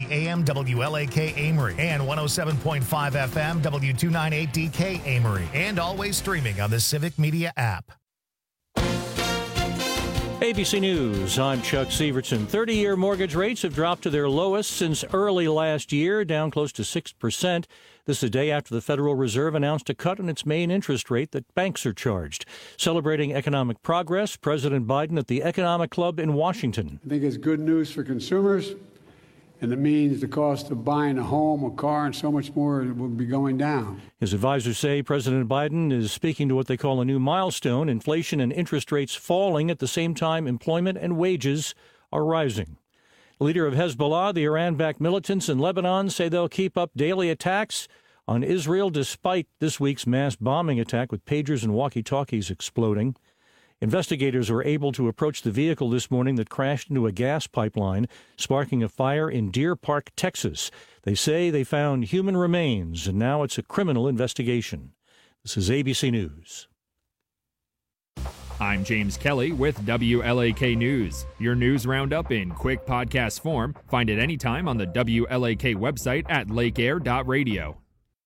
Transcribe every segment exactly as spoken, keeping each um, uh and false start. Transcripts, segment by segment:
A M W L A K Amory and one oh seven point five F M W two ninety-eight D K Amory, and always streaming on the Civic Media app. A B C News, I'm Chuck Severson. thirty-year mortgage rates have dropped to their lowest since early last year, down close to six percent. This is a day after the Federal Reserve announced a cut in its main interest rate that banks are charged. Celebrating economic progress, President Biden at the Economic Club in Washington. I think it's good news for consumers, and it means the cost of buying a home, a car, and so much more will be going down. His advisors say President Biden is speaking to what they call a new milestone, inflation and interest rates falling at the same time employment and wages are rising. The leader of Hezbollah, the Iran-backed militants in Lebanon, say they'll keep up daily attacks on Israel despite this week's mass bombing attack with pagers and walkie-talkies exploding. Investigators were able to approach the vehicle this morning that crashed into a gas pipeline, sparking a fire in Deer Park, Texas. They say they found human remains, and now it's a criminal investigation. This is A B C News. I'm James Kelly with W L A K News. Your news roundup in quick podcast form. Find it anytime on the W L A K website at lake air dot radio.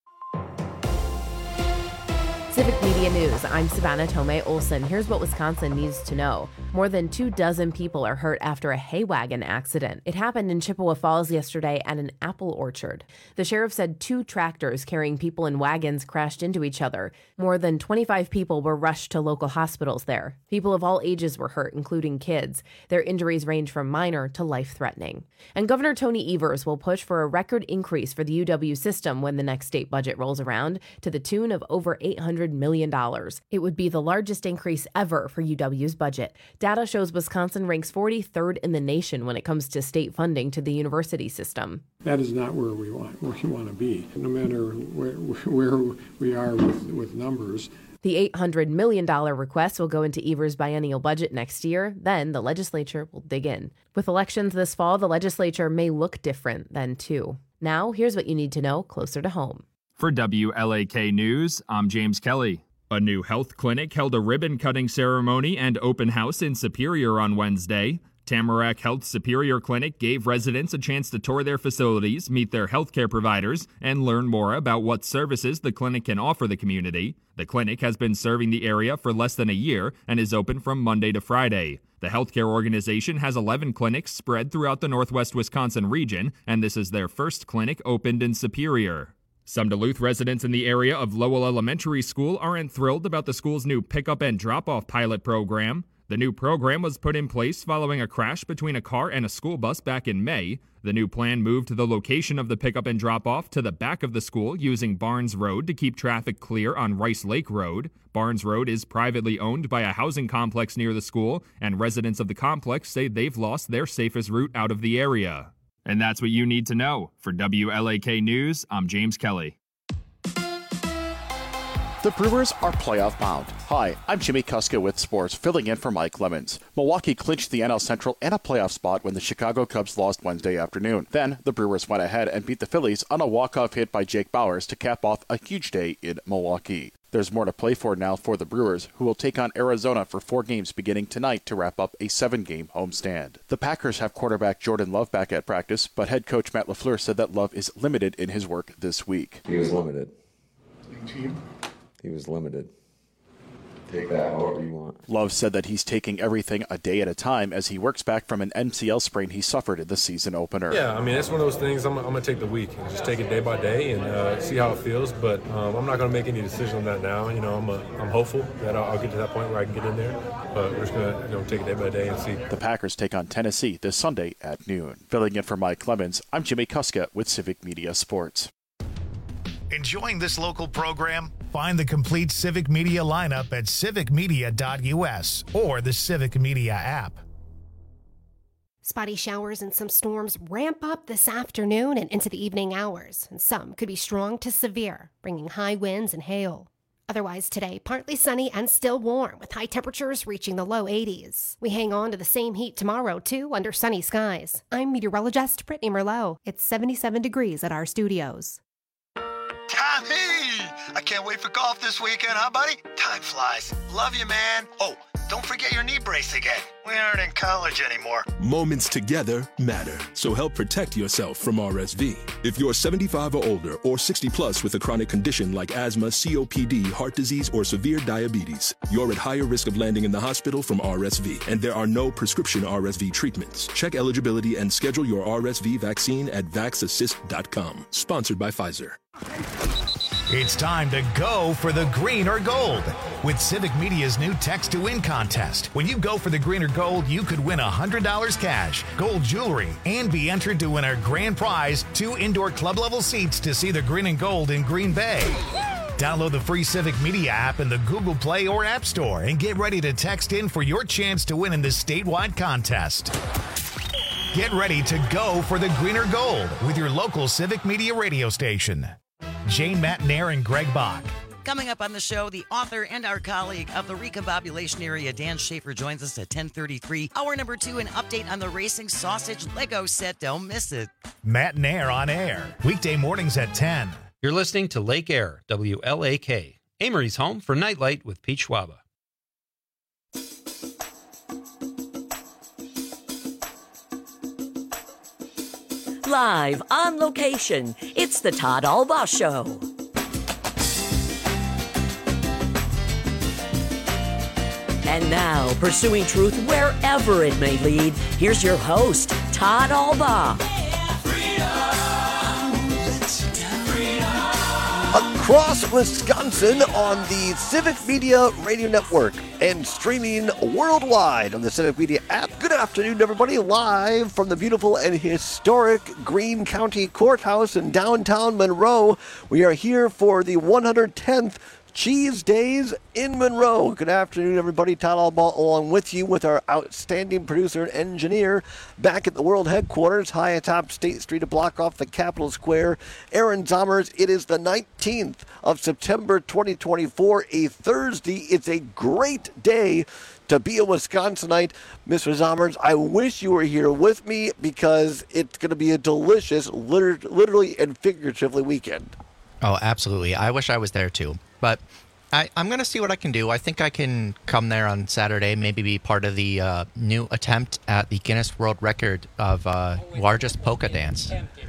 Civic Media News, I'm Savannah Tomei Olson. Here's what Wisconsin needs to know. More than two dozen people are hurt after a hay wagon accident. It happened in Chippewa Falls yesterday at an apple orchard. The sheriff said two tractors carrying people in wagons crashed into each other. More than twenty-five people were rushed to local hospitals there. People of all ages were hurt, including kids. Their injuries range from minor to life-threatening. And Governor Tony Evers will push for a record increase for the U W system when the next state budget rolls around, to the tune of over eight hundred million dollars. It would be the largest increase ever for U W's budget. Data shows Wisconsin ranks forty-third in the nation when it comes to state funding to the university system. That is not where we want where we want to be, no matter where, where we are with, with numbers. The eight hundred million dollars request will go into Evers' biennial budget next year. Then the legislature will dig in. With elections this fall, the legislature may look different then, too. Now, here's what you need to know closer to home. For W L A K News, I'm James Kelly. A new health clinic held a ribbon-cutting ceremony and open house in Superior on Wednesday. Tamarack Health Superior Clinic gave residents a chance to tour their facilities, meet their healthcare providers, and learn more about what services the clinic can offer the community. The clinic has been serving the area for less than a year and is open from Monday to Friday. The healthcare organization has eleven clinics spread throughout the Northwest Wisconsin region, and this is their first clinic opened in Superior. Some Duluth residents in the area of Lowell Elementary School aren't thrilled about the school's new pickup and drop-off pilot program. The new program was put in place following a crash between a car and a school bus back in May. The new plan moved the location of the pickup and drop-off to the back of the school using Barnes Road to keep traffic clear on Rice Lake Road. Barnes Road is privately owned by a housing complex near the school, and residents of the complex say they've lost their safest route out of the area. And that's what you need to know. For W L A K News, I'm James Kelly. The Brewers are playoff bound. Hi, I'm Jimmy Kuska with sports, filling in for Mike Lemons. Milwaukee clinched the N L Central and a playoff spot when the Chicago Cubs lost Wednesday afternoon. Then, the Brewers went ahead and beat the Phillies on a walk-off hit by Jake Bauers to cap off a huge day in Milwaukee. There's more to play for now for the Brewers, who will take on Arizona for four games beginning tonight to wrap up a seven-game homestand. The Packers have quarterback Jordan Love back at practice, but head coach Matt LaFleur said that Love is limited in his work this week. He was limited. He was limited. Take that however you want. Love said that he's taking everything a day at a time as he works back from an M C L sprain he suffered in the season opener. Yeah, I mean, it's one of those things. I'm, I'm going to take the week and just take it day by day and uh, see how it feels. But um, I'm not going to make any decision on that now. You know, I'm, a, I'm hopeful that I'll, I'll get to that point where I can get in there. But we're just going to you know, take it day by day and see. The Packers take on Tennessee this Sunday at noon. Filling in for Mike Clemens, I'm Jimmy Kuska with Civic Media Sports. Enjoying this local program? Find the complete Civic Media lineup at civic media dot u s or the Civic Media app. Spotty showers and some storms ramp up this afternoon and into the evening hours, and some could be strong to severe, bringing high winds and hail. Otherwise today, partly sunny and still warm, with high temperatures reaching the low eighties. We hang on to the same heat tomorrow, too, under sunny skies. I'm meteorologist Brittany Merlot. It's seventy-seven degrees at our studios. Tommy! I can't can't wait for golf this weekend, huh, buddy? Time flies. Love you, man. Oh, don't forget your knee brace again. We aren't in college anymore. Moments together matter, so help protect yourself from R S V. If you're seventy-five or older or sixty plus with a chronic condition like asthma, C O P D, heart disease, or severe diabetes, you're at higher risk of landing in the hospital from R S V, and there are no prescription R S V treatments. Check eligibility and schedule your R S V vaccine at vax assist dot com. Sponsored by Pfizer. It's time to go for the green or gold with Civic Media's new Text to Win contest. When you go for the green or gold, you could win one hundred dollars cash, gold jewelry, and be entered to win our grand prize, two indoor club-level seats to see the green and gold in Green Bay. Download the free Civic Media app in the Google Play or App Store and get ready to text in for your chance to win in this statewide contest. Get ready to go for the green or gold with your local Civic Media radio station. Jane Matnair and Greg Bach. Coming up on the show, the author and our colleague of the recombobulation area, Dan Schaefer, joins us at ten thirty-three. Hour number two, an update on the Racing Sausage Lego set. Don't miss it. Matnair on air, weekday mornings at ten. You're listening to Lake Air, W L A K, Amory's home for Nightlight with Pete Schwaba. Live on location, it's the Todd Albaugh Show. And now, pursuing truth wherever it may lead, here's your host, Todd Albaugh. Across Wisconsin on the Civic Media Radio Network and streaming worldwide on the Civic Media app. Good afternoon, everybody. Live from the beautiful and historic Greene County Courthouse in downtown Monroe. We are here for the one hundred tenth Cheese Days in Monroe. Good afternoon, everybody. Todd Albaugh along with you with our outstanding producer and engineer back at the world headquarters, high atop State Street, a block off the Capitol Square. Aaron Zommers, it is the nineteenth of September, twenty twenty-four, a Thursday. It's a great day to be a Wisconsinite. Mister Zommers, I wish you were here with me because it's going to be a delicious, liter- literally and figuratively weekend. Oh, absolutely. I wish I was there too. But I, I'm going to see what I can do. I think I can come there on Saturday, maybe be part of the uh, new attempt at the Guinness World Record of uh, largest polka dance.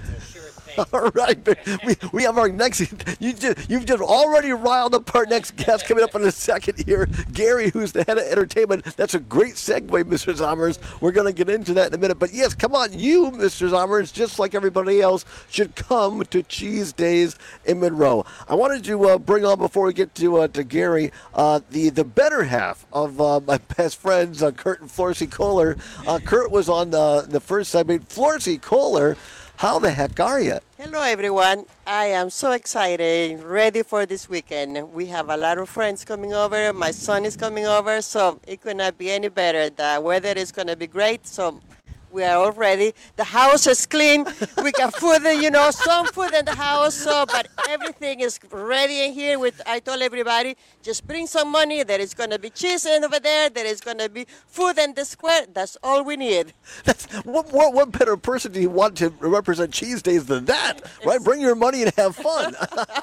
All right, we, we have our next, you just, you've just already riled up our next guest coming up in a second here. Gary, who's the head of entertainment. That's a great segue, Mister Zommers. We're going to get into that in a minute. But yes, come on, you, Mister Zommers, just like everybody else, should come to Cheese Days in Monroe. I wanted to uh, bring on, before we get to uh, to Gary, uh, the, the better half of uh, my best friends, uh, Kurt and Florcy Kohler. Uh, Kurt was on the, the first segment. Florcy Kohler, how the heck are you? Hello, everyone. I am so excited, ready for this weekend. We have a lot of friends coming over. My son is coming over, so it could not be any better. The weather is going to be great, so we are all ready. The house is clean. We got food, you know, some food in the house, so but everything is ready in here. With I told everybody, just bring some money. There is going to be cheese in over there. There is going to be food in the square. That's all we need. That's, what, what, what better person do you want to represent Cheese Days than that, right? Bring your money and have fun.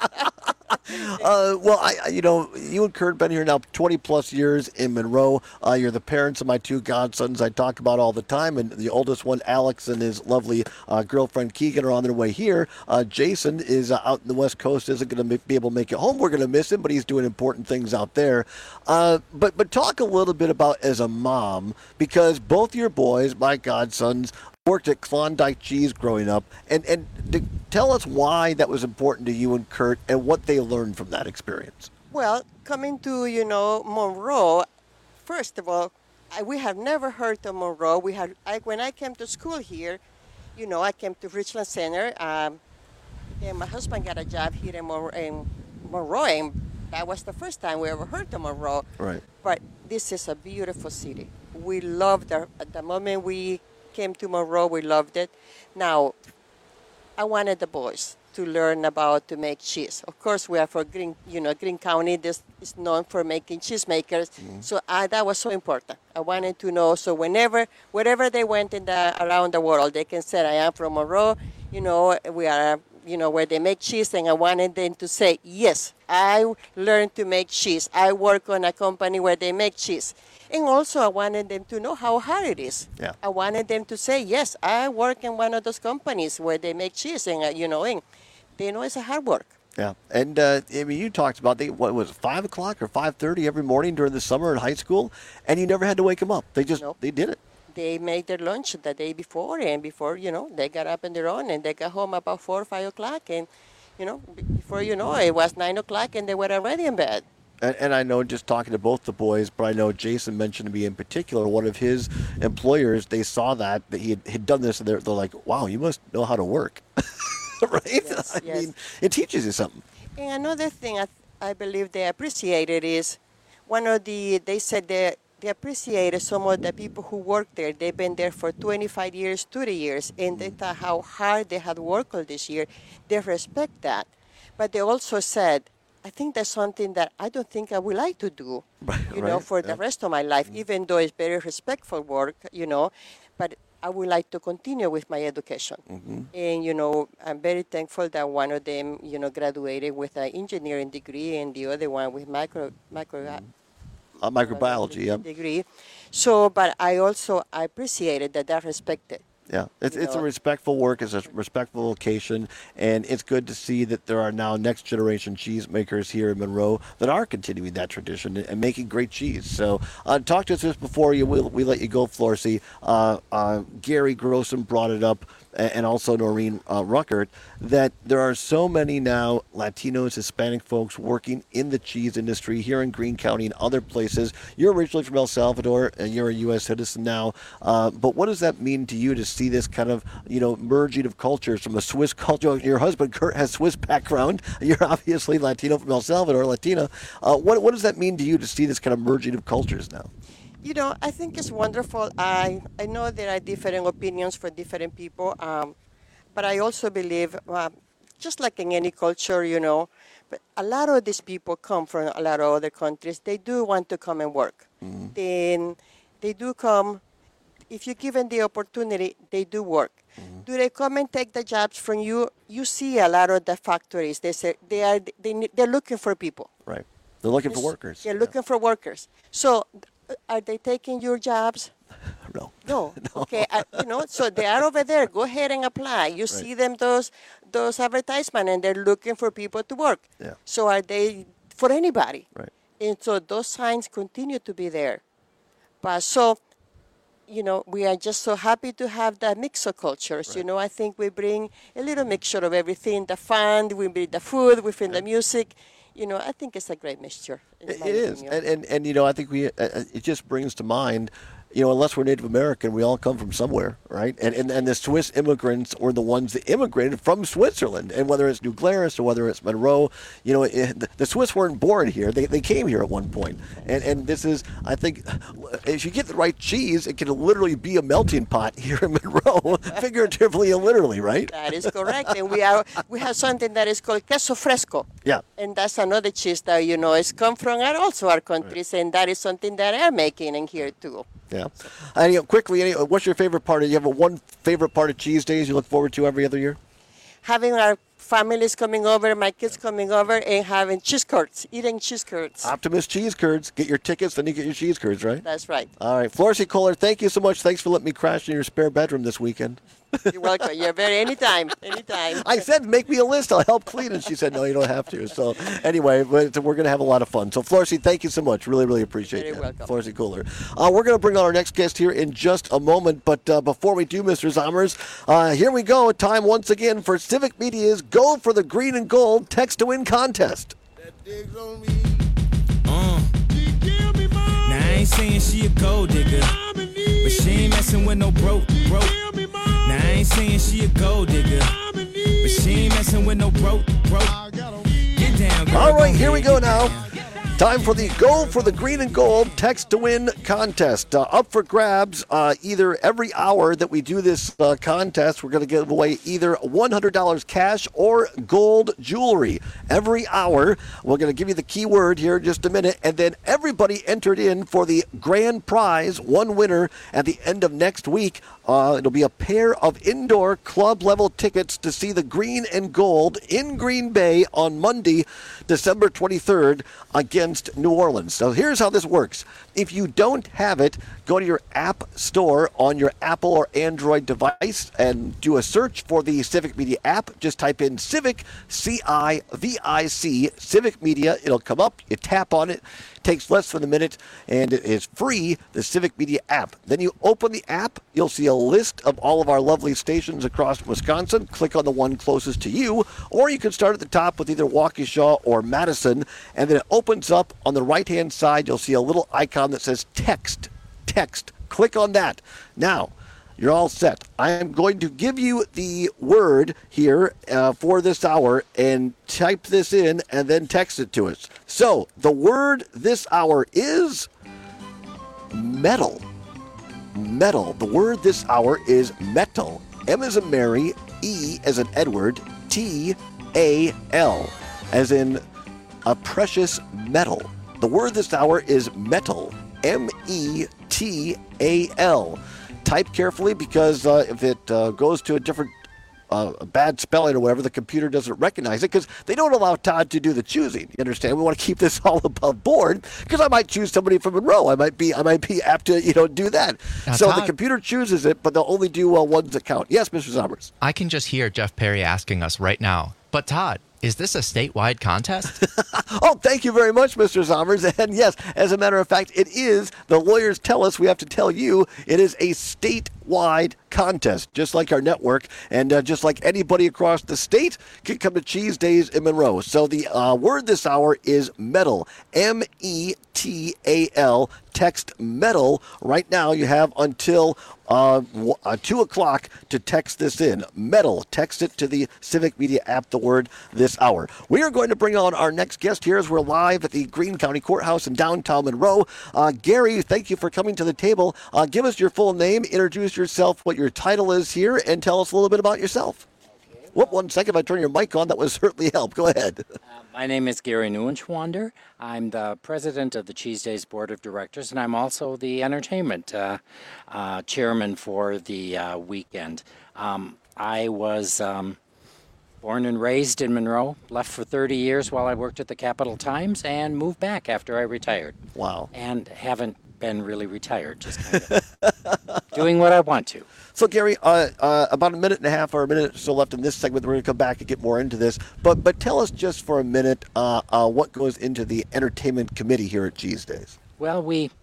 Uh, well, I, I, you know, you and Kurt have been here now twenty plus years in Monroe. Uh, you're the parents of my two godsons I talk about all the time, and the oldest one, Alex, and his lovely uh, girlfriend Keegan are on their way here. Uh, Jason is uh, out in the West Coast, isn't going to be able to make it home. We're going to miss him, but he's doing important things out there. Uh, but but talk a little bit about as a mom, because both your boys, my godsons, worked at Klondike Cheese growing up, and and to tell us why that was important to you and Kurt and what they learned from that experience. Well, coming to, you know, Monroe, first of all, I, we have never heard of Monroe. We had I, when I came to school here, you know, I came to Richland Center, um, and my husband got a job here in, Mon- in Monroe, and that was the first time we ever heard of Monroe. Right. But this is a beautiful city. We loved the, at the moment we came to Monroe, we loved it. Now, I wanted the boys to learn about to make cheese. Of course, we are for Greene, you know, Greene County. This is known for making cheesemakers. Mm-hmm. So I, that was so important. I wanted to know. So whenever, wherever they went in the around the world, they can say, "I am from Monroe." You know, we are you know, where they make cheese, and I wanted them to say, yes, I learned to make cheese. I work on a company where they make cheese. And also I wanted them to know how hard it is. Yeah. I wanted them to say, yes, I work in one of those companies where they make cheese, and, uh, you know, and they know it's a hard work. Yeah, and uh, I mean, you talked about they what was it, five o'clock or five thirty every morning during the summer in high school, and you never had to wake them up. They just nope. they did it. They made their lunch the day before, and before you know, they got up on their own, and they got home about four or five o'clock, and you know, before you know, it was nine o'clock, and they were already in bed. And, and I know, just talking to both the boys, but I know Jason mentioned to me in particular, one of his employers, they saw that that he had, had done this, and they're, they're like, "Wow, you must know how to work." Right? Yes, I yes. mean, it teaches you something. And another thing I, I believe they appreciated is one of the, they said they, they appreciated some of the people who work there. They've been there for twenty-five years, thirty years, and they thought how hard they had worked all this year. They respect that. But they also said, I think that's something that I don't think I would like to do, right, you know, right, for yeah. the rest of my life, mm-hmm. even though it's very respectful work, you know, but I would like to continue with my education. Mm-hmm. And, you know, I'm very thankful that one of them, you know, graduated with an engineering degree and the other one with micro, micro mm-hmm. uh, microbiology, yeah. degree. So, but I also, I appreciated that they're respected. Yeah, it's, it's a know. respectful work, it's a respectful location, and it's good to see that there are now next generation cheese makers here in Monroe that are continuing that tradition and making great cheese. So uh, talk to us just before you, we, we let you go, Florcy. Uh, uh, Gary Grossman brought it up, and also Noreen uh, Ruckert, that there are so many now Latinos, Hispanic folks working in the cheese industry here in Greene County and other places. You're originally from El Salvador, and you're a U S citizen now. Uh, but what does that mean to you to see this kind of, you know, merging of cultures from a Swiss culture? Your husband, Kurt, has Swiss background. You're obviously Latino from El Salvador, Latina. Uh, what, what does that mean to you to see this kind of merging of cultures now? You know, I think it's wonderful. I, I know there are different opinions for different people, um, but I also believe, uh, just like in any culture, you know, but a lot of these people come from a lot of other countries. They do want to come and work. Mm-hmm. Then they do come. If you're given the opportunity, they do work. Mm-hmm. Do they come and take the jobs from you? You see a lot of the factories. They say they are they they're looking for people. Right. They're looking for workers. They're looking yeah. for workers. So. Are they taking your jobs? No. No. no. Okay. I, you know, so they are over there. Go ahead and apply. You right. see them those those advertisements, and they're looking for people to work. Yeah. So are they for anybody? Right. And so those signs continue to be there. But so, you know, we are just so happy to have that mix of cultures. Right. You know, I think we bring a little mixture of everything: the fun, we bring the food, we bring yeah. the music. You know, I think it's a great mixture. It is, and, and and you know, I think we uh, it just brings to mind, you know, unless we're Native American, we all come from somewhere, right? And and, and the Swiss immigrants were the ones that immigrated from Switzerland, and whether it's New Glarus or whether it's Monroe, you know, it, the, the Swiss weren't born here; they they came here at one point. And and this is, I think, if you get the right cheese, it can literally be a melting pot here in Monroe, figuratively and literally, right? That is correct, and we are we have something that is called queso fresco. Yeah, and that's another cheese that you know is come from our, also our countries, right. and that is something that they're making in here too. Yeah. And, you know, quickly, any, what's your favorite part? Do you have a one favorite part of cheese days you look forward to every other year? Having our families coming over, my kids coming over, and having cheese curds, eating cheese curds. Optimus cheese curds. Get your tickets, then you get your cheese curds, right? That's right. All right. Florcy Kohler, thank you so much. Thanks for letting me crash in your spare bedroom this weekend. You're welcome. You're very anytime, anytime. I said, make me a list. I'll help clean. And she said, no, you don't have to. So anyway, but we're going to have a lot of fun. So Florcy, thank you so much. Really, really appreciate it. You're welcome. Florcy Kohler. Uh, we're going to bring on our next guest here in just a moment. But uh, before we do, Mister Zommers, uh, here we go. Time once again for Civic Media's Go for the Green and Gold Text to Win contest. That digs on me. Uh. Now I ain't saying she a gold digger, but she ain't messing with no broke, broke. Now I ain't saying she a gold digger, but she ain't messing with no broke, broke. Get down, girl. All right, here we go now. Time for the Go for the Green and Gold Text to Win contest. Uh, up for grabs uh, either every hour that we do this uh, contest, we're going to give away either one hundred dollars cash or gold jewelry. Every hour, we're going to give you the keyword here in just a minute, and then everybody entered in for the grand prize, one winner at the end of next week, Uh, it'll be a pair of indoor club-level tickets to see the Green and Gold in Green Bay on Monday, December twenty-third, against New Orleans. So here's how this works. If you don't have it, go to your app store on your Apple or Android device and do a search for the Civic Media app. Just type in Civic, C I V I C, Civic Media. It'll come up. You tap on it. It takes less than a minute, and it is free, the Civic Media app. Then you open the app. You'll see a list of all of our lovely stations across Wisconsin. Click on the one closest to you, or you can start at the top with either Waukesha or Madison, and then it opens up on the right-hand side. You'll see a little icon that says text. Text. Click on that. Now, you're all set. I am going to give you the word here uh, for this hour and type this in and then text it to us. So, the word this hour is metal. Metal. The word this hour is metal. M as in Mary, E as in Edward, T A L, as in a precious metal. The word this hour is metal. M E T A L. Type carefully, because uh, if it uh, goes to a different uh, bad spelling or whatever, the computer doesn't recognize it, because they don't allow Todd to do the choosing. You understand? We want to keep this all above board, because I might choose somebody from Monroe. I might be I might be apt to you know do that. Now, so Todd, the computer chooses it, but they'll only do uh, ones that count. Yes, Mister Sommers. I can just hear Jeff Perry asking us right now. But Todd, is this a statewide contest? Oh, thank you very much, Mister Sommers. And yes, as a matter of fact, it is. The lawyers tell us we have to tell you it is a statewide contest, just like our network, and uh, just like anybody across the state can come to Cheese Days in Monroe. So the uh, word this hour is metal, M E T A L. Text metal. Right now you have until uh, uh, two o'clock to text this in. Metal. Text it to the Civic Media app, the word this hour. We are going to bring on our next guest here as we're live at the Greene County Courthouse in downtown Monroe. Uh, Gary, thank you for coming to the table. Uh, give us your full name, introduce yourself, what your title is here, and tell us a little bit about yourself. Whoop, one second, if I turn your mic on, that would certainly help. Go ahead. Uh, my name is Gary Neuenschwander. I'm the president of the Cheese Days Board of Directors, and I'm also the entertainment uh, uh, chairman for the uh, weekend. Um, I was um, born and raised in Monroe, left for thirty years while I worked at the Capital Times, and moved back after I retired. Wow. And haven't been really retired, just kind of doing what I want to. So, Gary, uh, uh, about a minute and a half or a minute or so left in this segment. We're going to come back and get more into this. But but tell us just for a minute uh, uh, what goes into the entertainment committee here at Cheese Days. Well, we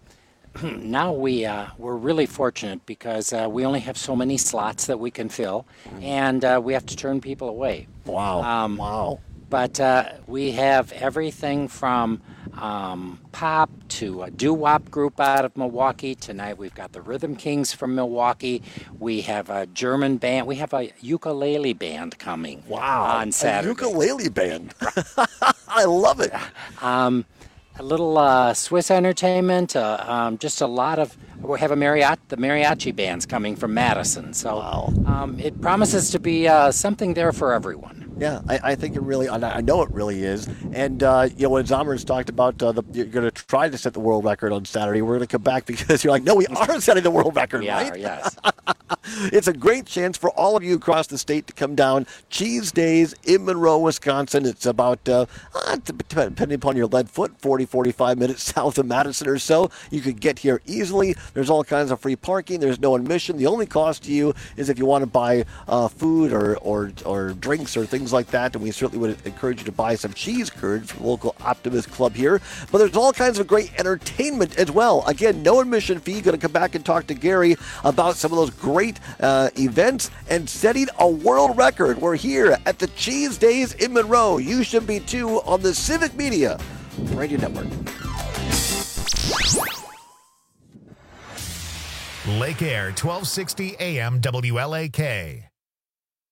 now we uh, we're really fortunate because uh, we only have so many slots that we can fill, and uh, we have to turn people away. Wow! Um, wow! But uh, we have everything from um, pop to a doo-wop group out of Milwaukee. Tonight we've got the Rhythm Kings from Milwaukee. We have a German band. We have a ukulele band coming wow. on Saturday. A ukulele band. I love it. Um, a little uh, Swiss entertainment, uh, um, just a lot of, we have a mariachi, the mariachi band's coming from Madison. So wow. um, it promises to be uh, something there for everyone. Yeah, I, I think it really, I know it really is. And, uh, you know, when Zommers talked about uh, the, you're going to try to set the world record on Saturday, we're going to come back because you're like, no, we are setting the world record, we right? Are, yes. It's a great chance for all of you across the state to come down. Cheese Days in Monroe, Wisconsin. It's about, uh, depending upon your lead foot, forty, forty-five minutes south of Madison or so. You could get here easily. There's all kinds of free parking. There's no admission. The only cost to you is if you want to buy uh, food or, or, or drinks or things like that, and we certainly would encourage you to buy some cheese curds from the local Optimist Club here. But there's all kinds of great entertainment as well. Again, no admission fee. Going to come back and talk to Gary about some of those great uh, events and setting a world record. We're here at the Cheese Days in Monroe. You should be too on the Civic Media Radio Network. Lake Air, twelve sixty A M W L A K.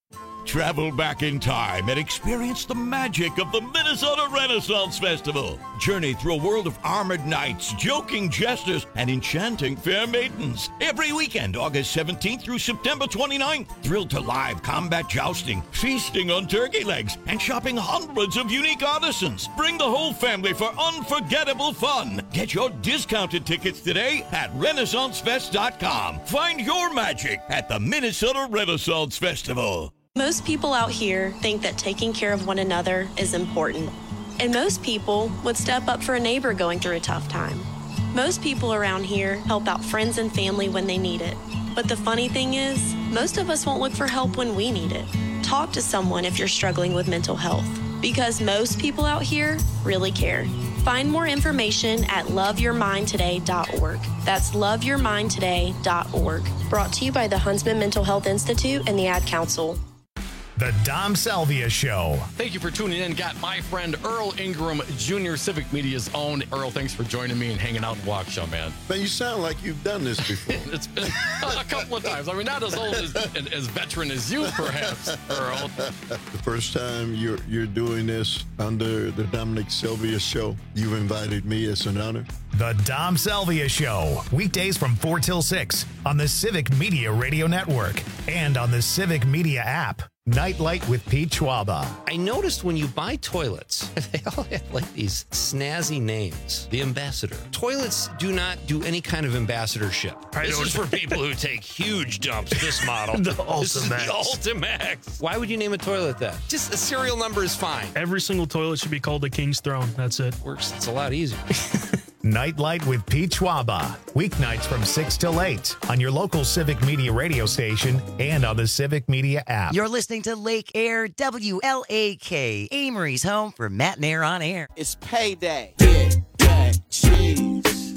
Travel back in time and experience the magic of the Minnesota Renaissance Festival. Journey through a world of armored knights, joking jesters, and enchanting fair maidens. Every weekend, August seventeenth through September twenty-ninth. Thrilled to live combat jousting, feasting on turkey legs, and shopping hundreds of unique artisans. Bring the whole family for unforgettable fun. Get your discounted tickets today at Renaissance Fest dot com. Find your magic at the Minnesota Renaissance Festival. Most people out here think that taking care of one another is important. And most people would step up for a neighbor going through a tough time. Most people around here help out friends and family when they need it. But the funny thing is, most of us won't look for help when we need it. Talk to someone if you're struggling with mental health, because most people out here really care. Find more information at love your mind today dot org. That's love your mind today dot org. Brought to you by the Huntsman Mental Health Institute and the Ad Council. The Dom Salvia Show. Thank you for tuning in. Got my friend Earl Ingram Junior, Civic Media's own. Earl, thanks for joining me and hanging out in Waukesha, man. Man, you sound like you've done this before. It's been a couple of times. I mean, not as old as, as veteran as you, perhaps, Earl. The first time you're you're doing this under the Dominic Salvia Show, you've invited me. It's an honor. The Dom Salvia Show. Weekdays from four till six on the Civic Media Radio Network and on the Civic Media app. Nightlight with Pete Schwaba. I noticed when you buy toilets, they all have like these snazzy names. The Ambassador. Toilets do not do any kind of ambassadorship. I this don't is for people who take huge dumps, this model. The This is the Ultimax. Ultimax. Why would you name a toilet that? Just a serial number is fine. Every single toilet should be called the King's Throne. That's it. Works. It's a lot easier. Nightlight with Pete Schwaba. Weeknights from six till eight on your local Civic Media radio station and on the Civic Media app. You're listening to Lake Air W L A K, Amory's home for Matt and Air on Air. It's payday. Get that cheese.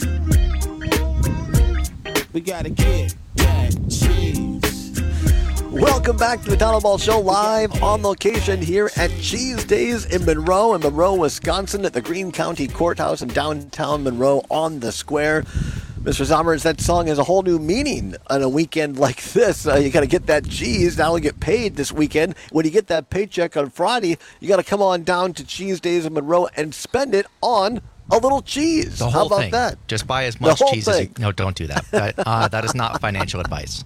We gotta get that cheese. Welcome back to the Town Ball Show, live on location here at Cheese Days in Monroe, in Monroe, Wisconsin, at the Greene County Courthouse in downtown Monroe on the square. Mister Zommers, that song has a whole new meaning on a weekend like this. Uh, you got to get that cheese. Not only get paid this weekend, when you get that paycheck on Friday, you got to come on down to Cheese Days in Monroe and spend it on a little cheese. The whole How about thing. that? Just buy as much The whole cheese as you... thing. No, don't do that. That, uh, that is not financial advice.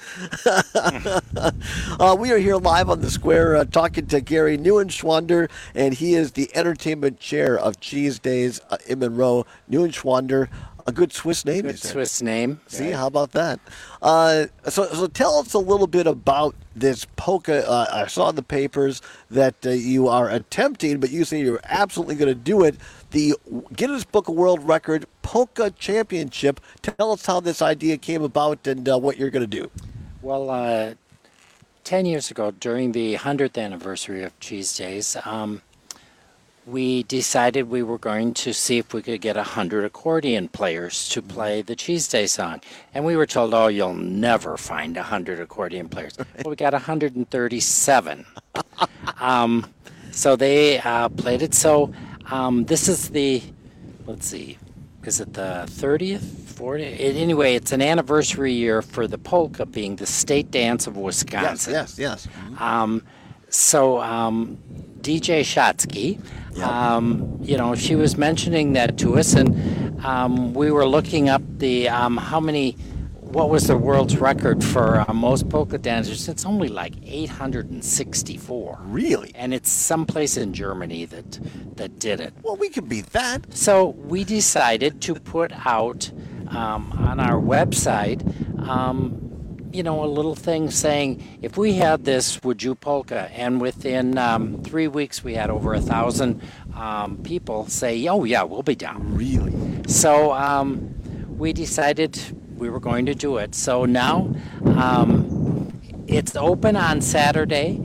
uh, we are here live on the square uh, talking to Gary Neuenschwander, and he is the entertainment chair of Cheese Days uh, in Monroe. Neuenschwander, a good Swiss name. Good Swiss name. See, how about that? Uh, so, so tell us a little bit about this polka. Uh, I saw in the papers that uh, you are attempting, but you say you're absolutely going to do it. The Guinness Book of World Record Polka Championship. Tell us how this idea came about and uh, what you're going to do. Well, uh, ten years ago, during the hundredth anniversary of Cheese Days, um, we decided we were going to see if we could get one hundred accordion players to play the Cheese Day song. And we were told, oh, you'll never find one hundred accordion players. Well, we got one hundred thirty-seven. um, so they uh, played it. So um, this is the, let's see, is it the thirtieth? fortieth? Anyway, it's an anniversary year for the polka being the state dance of Wisconsin. Yes, yes, yes. Um, so um, D J Shotsky, Yep. um, you know, she was mentioning that to us, and um, we were looking up the um, how many, what was the world's record for uh, most polka dancers? It's only like eight hundred sixty-four. Really? And it's someplace in Germany that that did it. Well, we could beat that. So we decided to put out um, on our website, um, you know, a little thing saying, if we had this, would you polka? And within um, three weeks, we had over a thousand um, people say, oh, yeah, we'll be down. Really? So um, we decided we were going to do it. So now um, it's open on Saturday.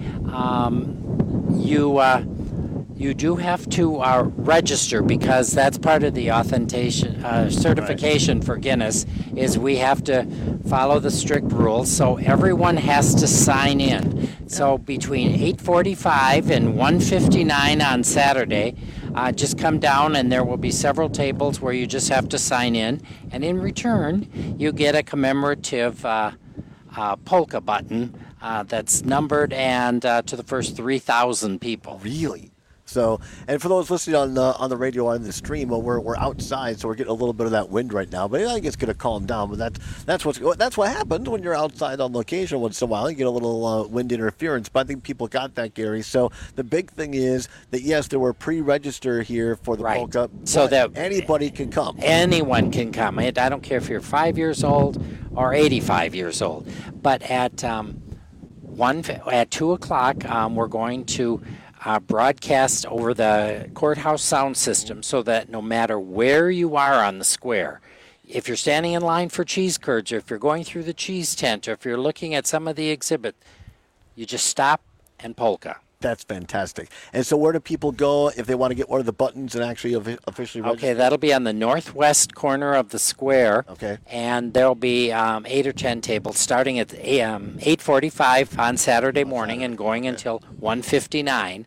Um, you uh, you do have to uh, register, because that's part of the authentication uh, certification right. for Guinness, is we have to follow the strict rules. So everyone has to sign in. So between eight forty-five and one fifty-nine on Saturday, uh, just come down and there will be several tables where you just have to sign in. And in return, you get a commemorative uh, uh, polka button uh, that's numbered and uh, to the first three thousand people. Really? So, and for those listening on the on the radio on the stream, well, we're we're outside, so we're getting a little bit of that wind right now. But I think it's going to calm down. But that's that's what's that's what happens when you're outside on location once in a while. You get a little uh, wind interference. But I think people got that, Gary. So the big thing is that yes, there were pre-register here for the Right. polka. So that anybody can come. Anyone can come. I I don't care if you're five years old or eighty-five years old. But at um, one at two o'clock, um, we're going to. Uh, broadcast over the courthouse sound system so that no matter where you are on the square, if you're standing in line for cheese curds, or if you're going through the cheese tent, or if you're looking at some of the exhibit, you just stop and polka. That's fantastic. And so where do people go if they want to get one of the buttons and actually officially register? Okay, that'll be on the northwest corner of the square. Okay. And there'll be um, eight or ten tables starting at um, eight forty-five on Saturday morning and going until one fifty-nine.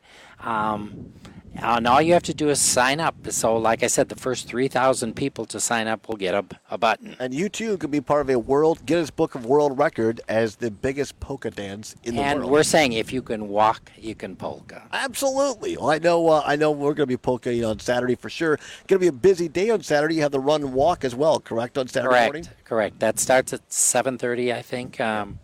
Um, and all you have to do is sign up. So, like I said, the first three thousand people to sign up will get a, a button. And you, too, could be part of a World Guinness Book of World Record as the biggest polka dance in the And world. we're saying if you can walk, you can polka. Absolutely. Well, I know uh, I know we're going to be polka on Saturday for sure. Going to be a busy day on Saturday. You have the run and walk as well, correct, on Saturday Correct, morning? correct. That starts at seven thirty, I think, um,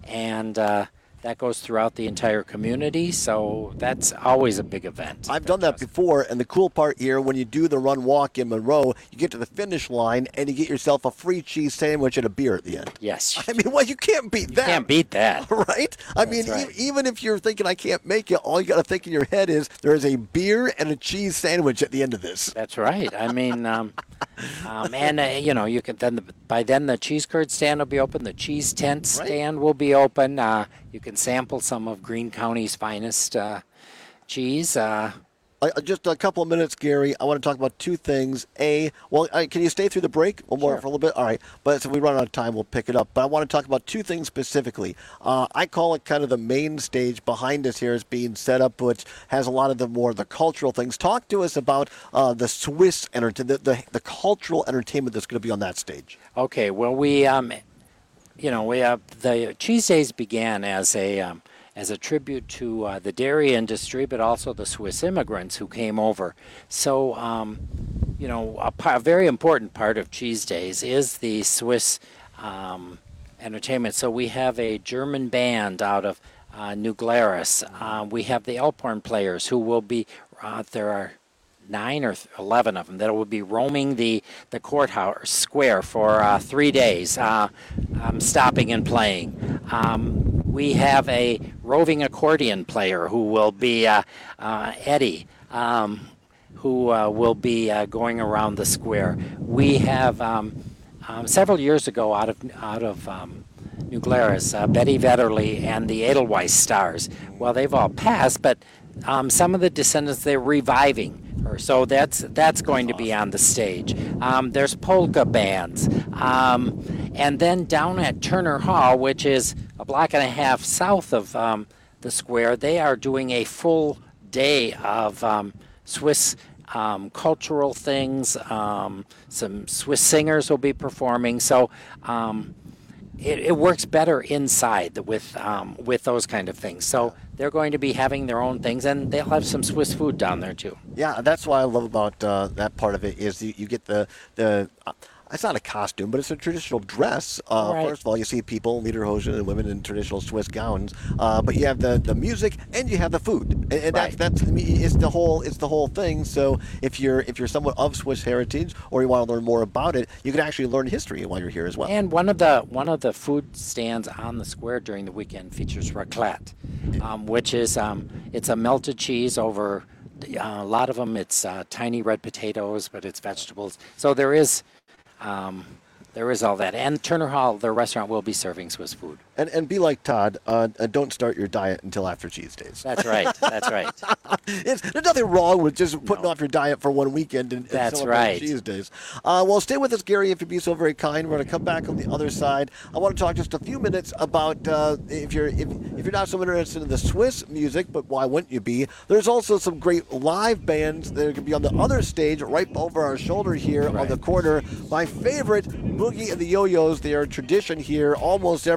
and uh, that goes throughout the entire community, so that's always a big event. I've done that before, and the cool part here, when you do the run walk in Monroe, you get to the finish line, and you get yourself a free cheese sandwich and a beer at the end. Yes. I mean, well, you can't beat that. Can't beat that. Right? I That's mean, right. e- even if you're thinking I can't make it, all you got to think in your head is there is a beer and a cheese sandwich at the end of this. That's right. I mean, um, um, and uh, you know, you can then the, by then the cheese curd stand will be open, the cheese tent stand will be open. Uh, you can sample some of Greene County's finest uh, cheese. Uh, Uh, just a couple of minutes, Gary. I want to talk about two things. A, well, uh, can you stay through the break one more Sure. for a little bit? All right. But if we run out of time, we'll pick it up. But I want to talk about two things specifically. Uh, I call it kind of the main stage behind us here is being set up, which has a lot of the more the cultural things. Talk to us about uh, the Swiss entertainment, the, the the cultural entertainment that's going to be on that stage. Okay, well, we, um, you know, we uh, the Cheese Days began as a um, as a tribute to uh, the dairy industry, but also the Swiss immigrants who came over. So, um, you know, a, pa- a very important part of Cheese Days is the Swiss um, entertainment. So we have a German band out of uh, New Glarus. Uh, we have the Elbhorn players who will be, uh, there are nine or eleven of them that will be roaming the, the courthouse square for uh, three days, uh, um, stopping and playing. Um, we have a roving accordion player who will be uh, uh, Eddie, um, who uh, will be uh, going around the square. We have um, um, several years ago out of out of um, New Glarus, uh, Betty Vetterly and the Edelweiss Stars. Well, they've all passed, but um, some of the descendants they're reviving. So that's that's going to be on the stage. Um, there's polka bands. Um, and then down at Turner Hall, which is a block and a half south of um, the square, they are doing a full day of um, Swiss um, cultural things. Um, some Swiss singers will be performing. So um, it, it works better inside with um, with those kind of things. So they're going to be having their own things, and they'll have some Swiss food down there too. Yeah, that's what I love about uh, that part of it is you, you get the the. Uh, it's not a costume, but it's a traditional dress. Uh, Right. First of all, you see people, Lederhosen and women in traditional Swiss gowns. Uh, but you have the, the music and you have the food, and, and Right. that's that's I mean, it's the whole it's the whole thing. So if you're if you're someone of Swiss heritage or you want to learn more about it, you can actually learn history while you're here as well. And one of the one of the food stands on the square during the weekend features raclette, um, which is um, it's a melted cheese over uh, a lot of them. It's uh, tiny red potatoes, but it's vegetables. So there is um, there is all that. And Turner Hall, the restaurant, will be serving Swiss food. And and be like Todd, uh, uh, don't start your diet until after Cheese Days. That's right. That's right. It's, there's nothing wrong with just putting off your diet for one weekend and, and That's celebrating right. Cheese Days. Uh, well, stay with us, Gary, if you'd be so very kind. We're going to come back on the other side. I want to talk just a few minutes about uh, if you're if, if you're not so interested in the Swiss music, but why wouldn't you be? There's also some great live bands that are going to be on the other stage, right over our shoulder here on the corner. My favorite, Boogie and the Yo-Yos. They are a tradition here almost every year. As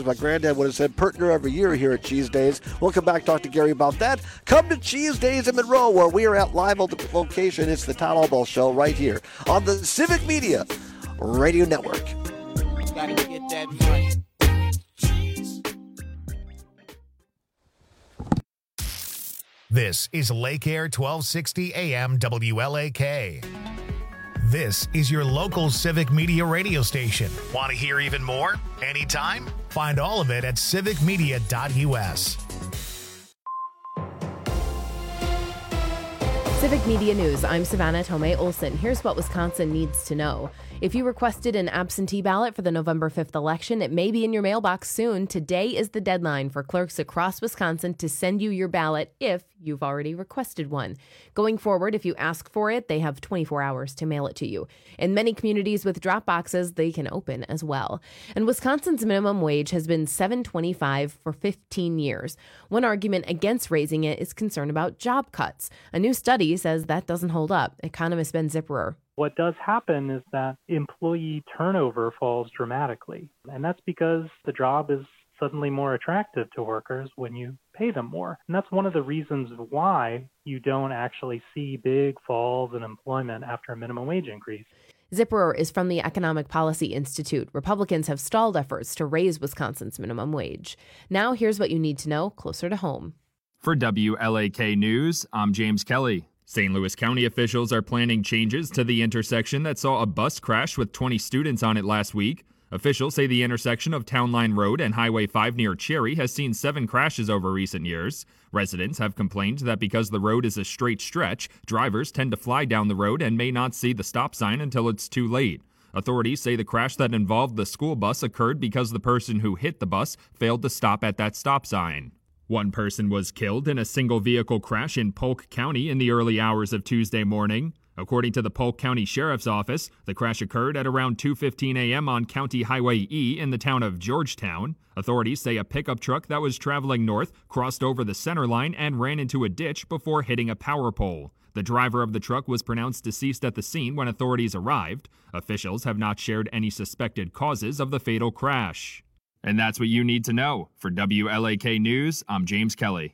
my granddad would have said, partner every year here at Cheese Days. We'll come back, talk to Gary about that. Come to Cheese Days in Monroe, where we are at live on the location. It's the Todd Allball Show right here on the Civic Media Radio Network. Gotta get that money. This is Lake Air twelve sixty A M W L A K. This is your local Civic Media radio station. Want to hear even more? Anytime? Find all of it at civic media dot U S. Civic Media News, I'm Savannah Tomei Olson. Here's what Wisconsin needs to know. If you requested an absentee ballot for the November fifth election, it may be in your mailbox soon. Today is the deadline for clerks across Wisconsin to send you your ballot if you've already requested one. Going forward, if you ask for it, they have twenty-four hours to mail it to you. In many communities with drop boxes, they can open as well. And Wisconsin's minimum wage has been seven dollars and twenty-five cents for fifteen years. One argument against raising it is concern about job cuts. A new study says that doesn't hold up. Economist Ben Zipperer. What does happen is that employee turnover falls dramatically, and that's because the job is suddenly more attractive to workers when you pay them more. And that's one of the reasons why you don't actually see big falls in employment after a minimum wage increase. Zipperer is from the Economic Policy Institute. Republicans have stalled efforts to raise Wisconsin's minimum wage. Now here's what you need to know closer to home. For W L A K News, I'm James Kelly. Saint Louis County officials are planning changes to the intersection that saw a bus crash with twenty students on it last week. Officials say the intersection of Town Line Road and Highway five near Cherry has seen seven crashes over recent years. Residents have complained that because the road is a straight stretch, drivers tend to fly down the road and may not see the stop sign until it's too late. Authorities say the crash that involved the school bus occurred because the person who hit the bus failed to stop at that stop sign. One person was killed in a single-vehicle crash in Polk County in the early hours of Tuesday morning. According to the Polk County Sheriff's Office, the crash occurred at around two fifteen a.m. on County Highway E in the town of Georgetown. Authorities say a pickup truck that was traveling north crossed over the center line and ran into a ditch before hitting a power pole. The driver of the truck was pronounced deceased at the scene when authorities arrived. Officials have not shared any suspected causes of the fatal crash. And that's what you need to know. For W L A K News, I'm James Kelly.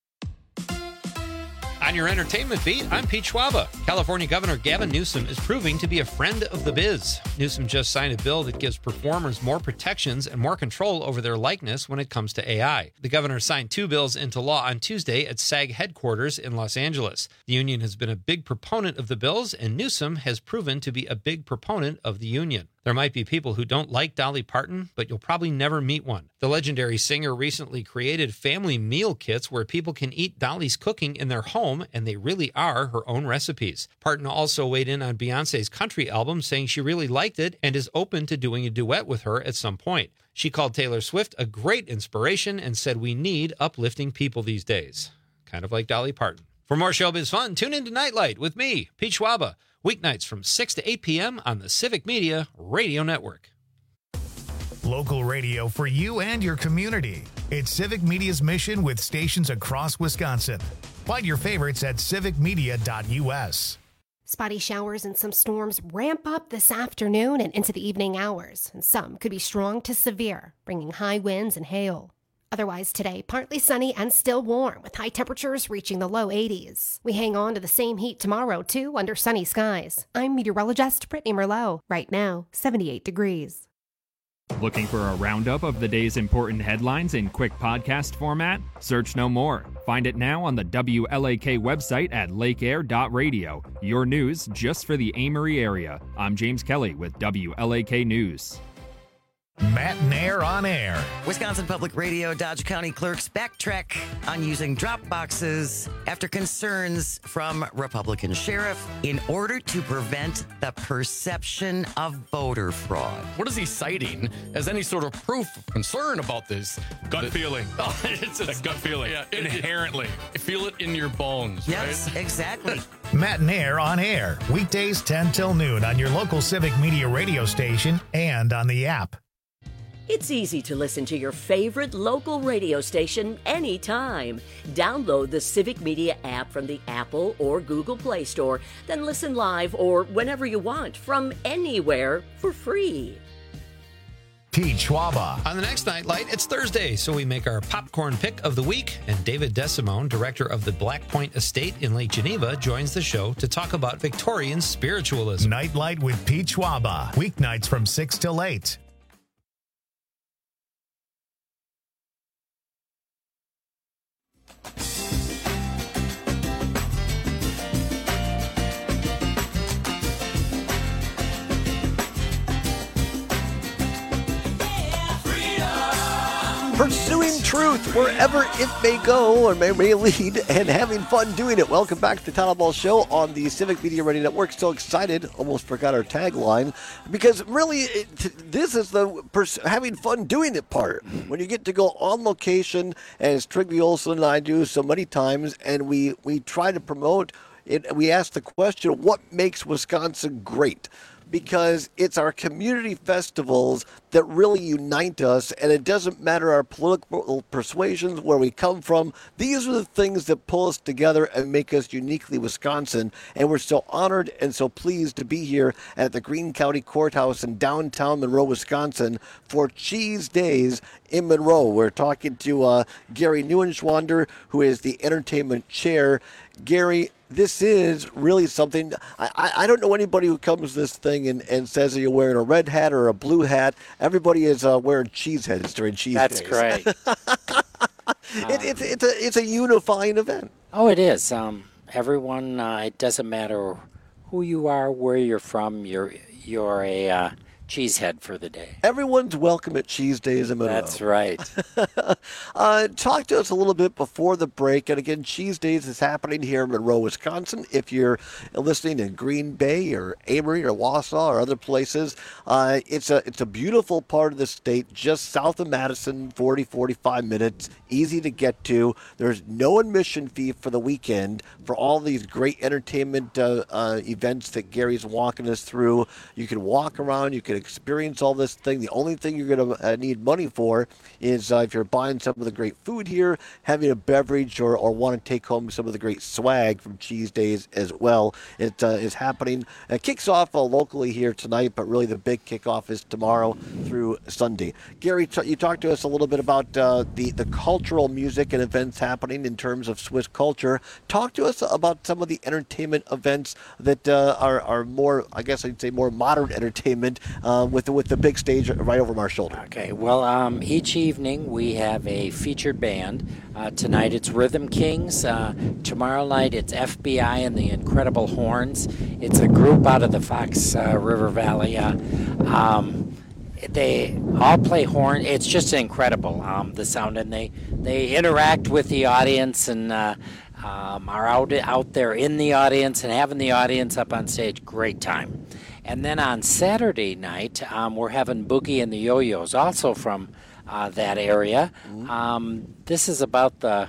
On your entertainment beat, I'm Pete Schwaba. California Governor Gavin Newsom is proving to be a friend of the biz. Newsom just signed a bill that gives performers more protections and more control over their likeness when it comes to A I. The governor signed two bills into law on Tuesday at SAG headquarters in Los Angeles. The union has been a big proponent of the bills, and Newsom has proven to be a big proponent of the union. There might be people who don't like Dolly Parton, but you'll probably never meet one. The legendary singer recently created family meal kits where people can eat Dolly's cooking in their home, and they really are her own recipes. Parton also weighed in on Beyoncé's country album, saying she really liked it and is open to doing a duet with her at some point. She called Taylor Swift a great inspiration and said we need uplifting people these days. Kind of like Dolly Parton. For more showbiz fun, tune in to Nightlight with me, Pete Schwaba. Weeknights from six to eight p.m. on the Civic Media Radio Network. Local radio for you and your community. It's Civic Media's mission with stations across Wisconsin. Find your favorites at civic media dot U S. Spotty showers and some storms ramp up this afternoon and into the evening hours, and some could be strong to severe, bringing high winds and hail. Otherwise today, partly sunny and still warm, with high temperatures reaching the low eighties. We hang on to the same heat tomorrow, too, under sunny skies. I'm meteorologist Brittany Merlot. Right now, seventy-eight degrees. Looking for a roundup of the day's important headlines in quick podcast format? Search no more. Find it now on the W L A K website at lake air dot radio. Your news just for the Amory area. I'm James Kelly with W L A K News. Matt Nair on air. Wisconsin Public Radio Dodge County clerks backtrack on using drop boxes after concerns from Republican sheriff in order to prevent the perception of voter fraud. What is he citing as any sort of proof of concern about this? Gut The- feeling. Oh, it's a That gut feeling. Yeah, it- Inherently. it- feel it in your bones, Yes, right? exactly. Matt Nair on air. Weekdays ten till noon on your local Civic Media radio station and on the app. It's easy to listen to your favorite local radio station anytime. Download the Civic Media app from the Apple or Google Play Store, then listen live or whenever you want from anywhere for free. Pete Schwaba. On the next Nightlight, it's Thursday, so we make our popcorn pick of the week, and David Desimone, director of the Black Point Estate in Lake Geneva, joins the show to talk about Victorian spiritualism. Nightlight with Pete Schwaba. Weeknights from six till eight. Pursuing truth wherever it may go or may, may lead and having fun doing it. Welcome back to the Town Ball Show on the Civic Media Radio Network. So excited, almost forgot our tagline, because really it, this is the pers- having fun doing it part. When you get to go on location, as Trygve Olsen and I do so many times, and we, we try to promote it, we ask the question, what makes Wisconsin great? Because it's our community festivals that really unite us, and it doesn't matter our political persuasions, where we come from. These are the things that pull us together and make us uniquely Wisconsin, and we're so honored and so pleased to be here at the Greene County Courthouse in downtown Monroe, Wisconsin for Cheese Days in Monroe. We're talking to uh, Gary Neuenschwander, who is the entertainment chair. Gary, this is really something. I, I don't know anybody who comes to this thing and, and says that you're wearing a red hat or a blue hat. Everybody is uh, wearing cheese heads during Cheese That's Days. great. it, it's, it's, a, it's a unifying event. Oh, it is. Um, everyone, uh, it doesn't matter who you are, where you're from, you're, you're a uh, cheesehead for the day. Everyone's welcome at Cheese Days in Monroe. That's right. uh, talk to us a little bit before the break. And again, Cheese Days is happening here in Monroe, Wisconsin. If you're listening in Green Bay or Amory or Wausau or other places, uh, it's a it's a beautiful part of the state, just south of Madison, forty, forty-five minutes, easy to get to. There's no admission fee for the weekend for all these great entertainment uh, uh, events that Gary's walking us through. You can walk around, you can experience all this thing. The only thing you're going to uh, need money for is uh, if you're buying some of the great food here, having a beverage, or, or want to take home some of the great swag from Cheese Days as well. It uh, is happening. It kicks off uh, locally here tonight, but really the big kickoff is tomorrow through Sunday. Gary, t- you talked to us a little bit about uh, the, the cultural music and events happening in terms of Swiss culture. Talk to us about some of the entertainment events that uh, are, are more, I guess I'd say more modern entertainment, Uh, with the, with the big stage right over our shoulder. Okay, well, um, each evening we have a featured band. Uh, tonight it's Rhythm Kings. Uh, tomorrow night it's F B I and the Incredible Horns. It's a group out of the Fox uh, River Valley. Uh, um, they all play horn. It's just incredible, um, the sound, and they, they interact with the audience and uh, um, are out, out there in the audience and having the audience up on stage. Great time. And then on Saturday night, um, we're having Boogie and the Yo-Yos, also from uh, that area. Um, this is about the,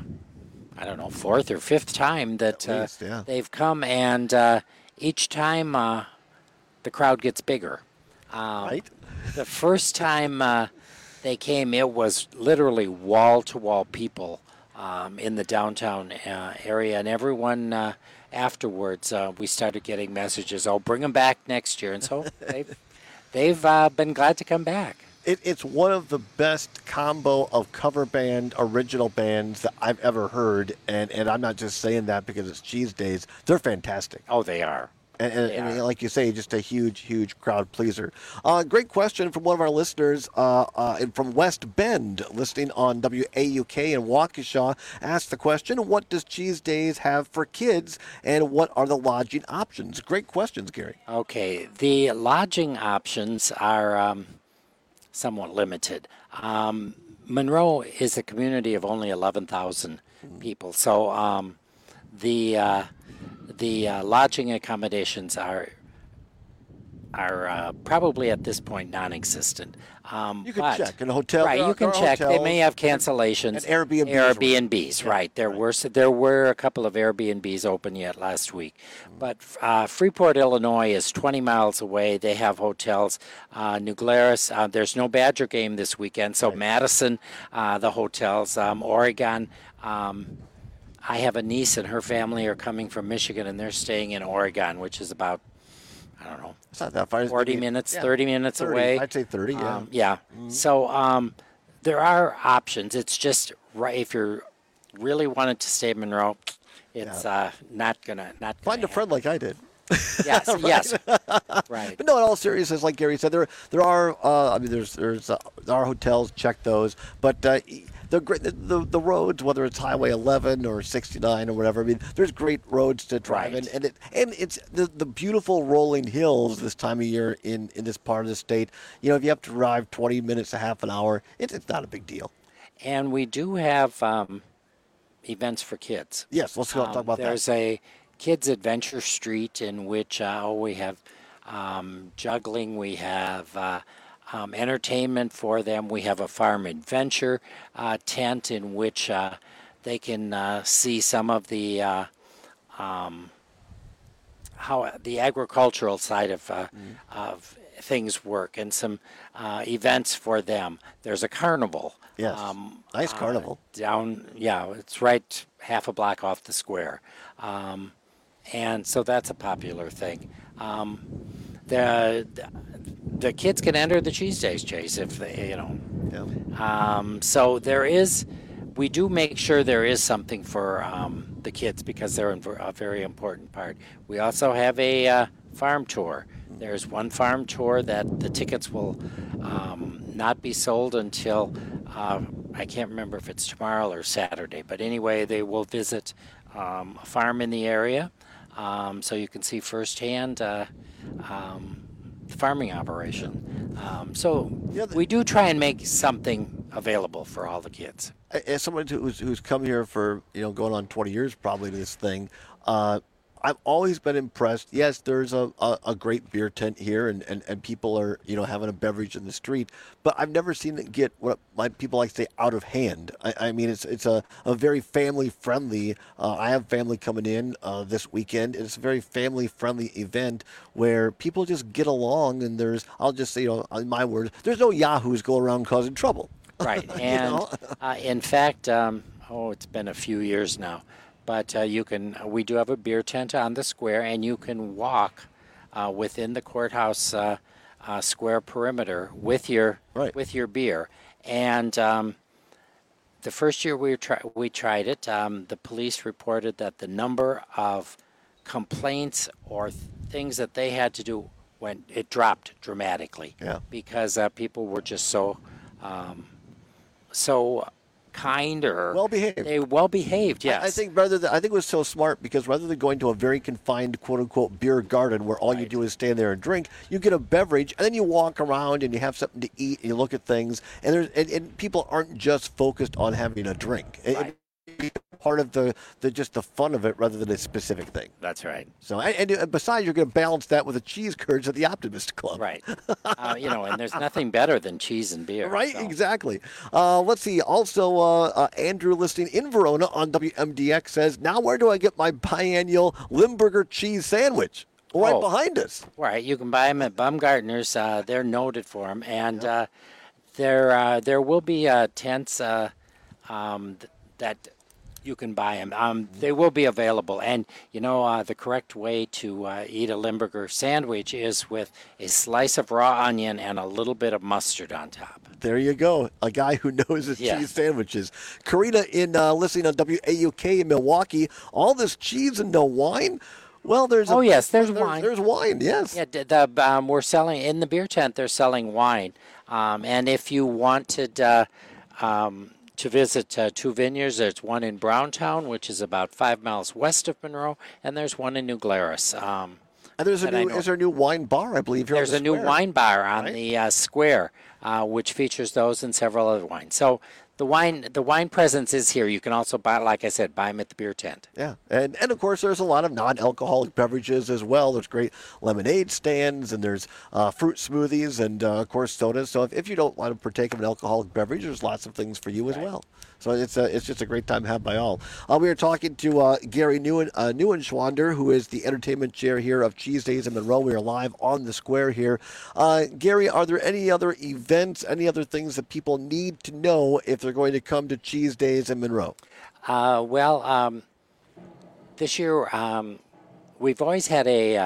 I don't know, fourth or fifth time that uh, least, yeah. they've come, and uh, each time uh, the crowd gets bigger. Um, right. The first time uh, they came, it was literally wall-to-wall people um, in the downtown uh, area, and everyone... Uh, Afterwards, uh, we started getting messages, oh, bring them back next year. And so they've, they've uh, been glad to come back. It, it's one of the best combo of cover band, original bands that I've ever heard. And, and I'm not just saying that because it's Cheese Days. They're fantastic. Oh, they are. And, and, and like you say, just a huge, huge crowd pleaser. Uh, great question from one of our listeners uh, uh, from West Bend, listening on W A U K in Waukesha, asked the question, what does Cheese Days have for kids, and what are the lodging options? Great questions, Gary. Okay, the lodging options are um, somewhat limited. Um, Monroe is a community of only eleven thousand people, so um, the... Uh, The uh, lodging accommodations are are uh, probably at this point non-existent. Um, You can but, check in a hotel. right? there You are- can there are check. They hotels may have cancellations. and Airbnbs. Airbnbs, right? There were s- there were a couple of Airbnbs open yet last week, but uh, Freeport, Illinois, is twenty miles away. They have hotels. Uh, New Glarus. Uh, there's no Badger game this weekend, so Madison, uh, the hotels. Um, Oregon. Um, I have a niece and her family are coming from Michigan, and they're staying in Oregon, which is about, I don't know. It's not that far. forty Maybe- minutes, yeah, thirty minutes thirty. away. I'd say thirty, yeah. Um, yeah. Mhm. So um, there are options. It's just right if you're really wanted to stay in Monroe, it's Yeah. uh, not gonna not gonna Find a friend like I did. Yes, Right? yes, right. But no, in all seriousness, like Gary said, there there are. Uh, I mean, there's there's uh, there are hotels. Check those. But uh, the great the, the the roads, whether it's Highway eleven or sixty-nine or whatever. I mean, there's great roads to drive in, Right. and it and it's the the beautiful rolling hills this time of year in in this part of the state. You know, if you have to drive twenty minutes to half an hour, it's it's not a big deal. And we do have um, events for kids. Yes, let's go Um, talk about that. There's a Kids Adventure Street in which uh, oh, we have um, juggling, we have uh, um, entertainment for them, we have a farm adventure uh, tent in which uh, they can uh, see some of the uh, um, how the agricultural side of uh, of things work, and some uh, events for them. There's a carnival. Yes, nice uh, carnival. down, yeah, it's right half a block off the square. Um, and so that's a popular thing. Um, the, the kids can enter the Cheese Days, Chase, if they, you know. Yeah. Um, so there is, we do make sure there is something for um, the kids because they're a very important part. We also have a uh, farm tour. There's one farm tour that the tickets will um, not be sold until, uh, I can't remember if it's tomorrow or Saturday, but anyway, they will visit um, a farm in the area um, so you can see firsthand uh, um, the farming operation. Um, so we do try and make something available for all the kids. As someone who's who's come here for you know going on twenty years probably to this thing, uh, I've always been impressed. Yes, there's a, a, a great beer tent here, and, and, and people are you know having a beverage in the street. But I've never seen it get what my people like to say out of hand. I, I mean, it's it's a, a very family friendly. Uh, I have family coming in uh, this weekend. It's a very family friendly event where people just get along, and there's I'll just say you know in my words, there's no yahoos go around causing trouble. Right, You and know? uh, in fact, um, oh, it's been a few years now, but uh, you can. We do have a beer tent on the square, and you can walk uh, within the courthouse uh, uh, square perimeter with your with your beer. And um, the first year we try, we tried it, um, the police reported that the number of complaints or th- things that they had to do went it dropped dramatically. Yeah. Because uh, people were just so. Um, so kind or well behaved. They well behaved, yes. I, I think rather than, I think it was so smart because rather than going to a very confined quote unquote beer garden where all you do is stand there and drink, you get a beverage and then you walk around and you have something to eat and you look at things and there's and, and people aren't just focused on having a drink. It, Right. it, part of the, the just the fun of it rather than a specific thing. That's right. So and, and besides, you're going to balance that with the cheese curds at the Optimist Club. Right. uh, you know, and there's nothing better than cheese and beer. Right, so. exactly. Uh, let's see. Also, uh, uh, Andrew listening in Verona on W M D X says, now where do I get my biannual Limburger cheese sandwich? Right Oh. behind us. Right. You can buy them at Baumgartner's. Uh, they're noted for them. And uh, there, uh, there will be uh, tents uh, um, th- that you can buy them. Um, they will be available. And, you know, uh, the correct way to uh, eat a Limburger sandwich is with a slice of raw onion and a little bit of mustard on top. There you go. A guy who knows his Yeah. cheese sandwiches. Karina in uh, listening on W A U K in Milwaukee. All this cheese and no wine? Well, there's a, Oh, yes, there's there's, wine. There's wine, yes. Yeah, d- the, um, we're selling, in the beer tent, they're selling wine. Um, and if you wanted uh, um, to visit uh, two vineyards, there's one in Browntown, which is about five miles west of Monroe, and there's one in New Glarus. Um, And there's a that I new know is there a new wine bar, I believe, here There's on a the new square. wine bar on Right? the uh, square, uh, which features those and several other wines. So the wine, the wine presence is here. You can also buy, like I said, buy them at the beer tent. Yeah, and and of course there's a lot of non-alcoholic beverages as well. There's great lemonade stands and there's uh, fruit smoothies and uh, of course sodas. So if, if you don't want to partake of an alcoholic beverage, there's lots of things for you as well. So it's a, it's just a great time had by all. Uh, we are talking to uh, Gary Newen, uh, Neuenschwander, who is the entertainment chair here of Cheese Days in Monroe. We are live on the square here. Uh, Gary, are there any other events, any other things that people need to know if they're going to come to Cheese Days in Monroe? Uh, well, um, this year um, we've always had a uh,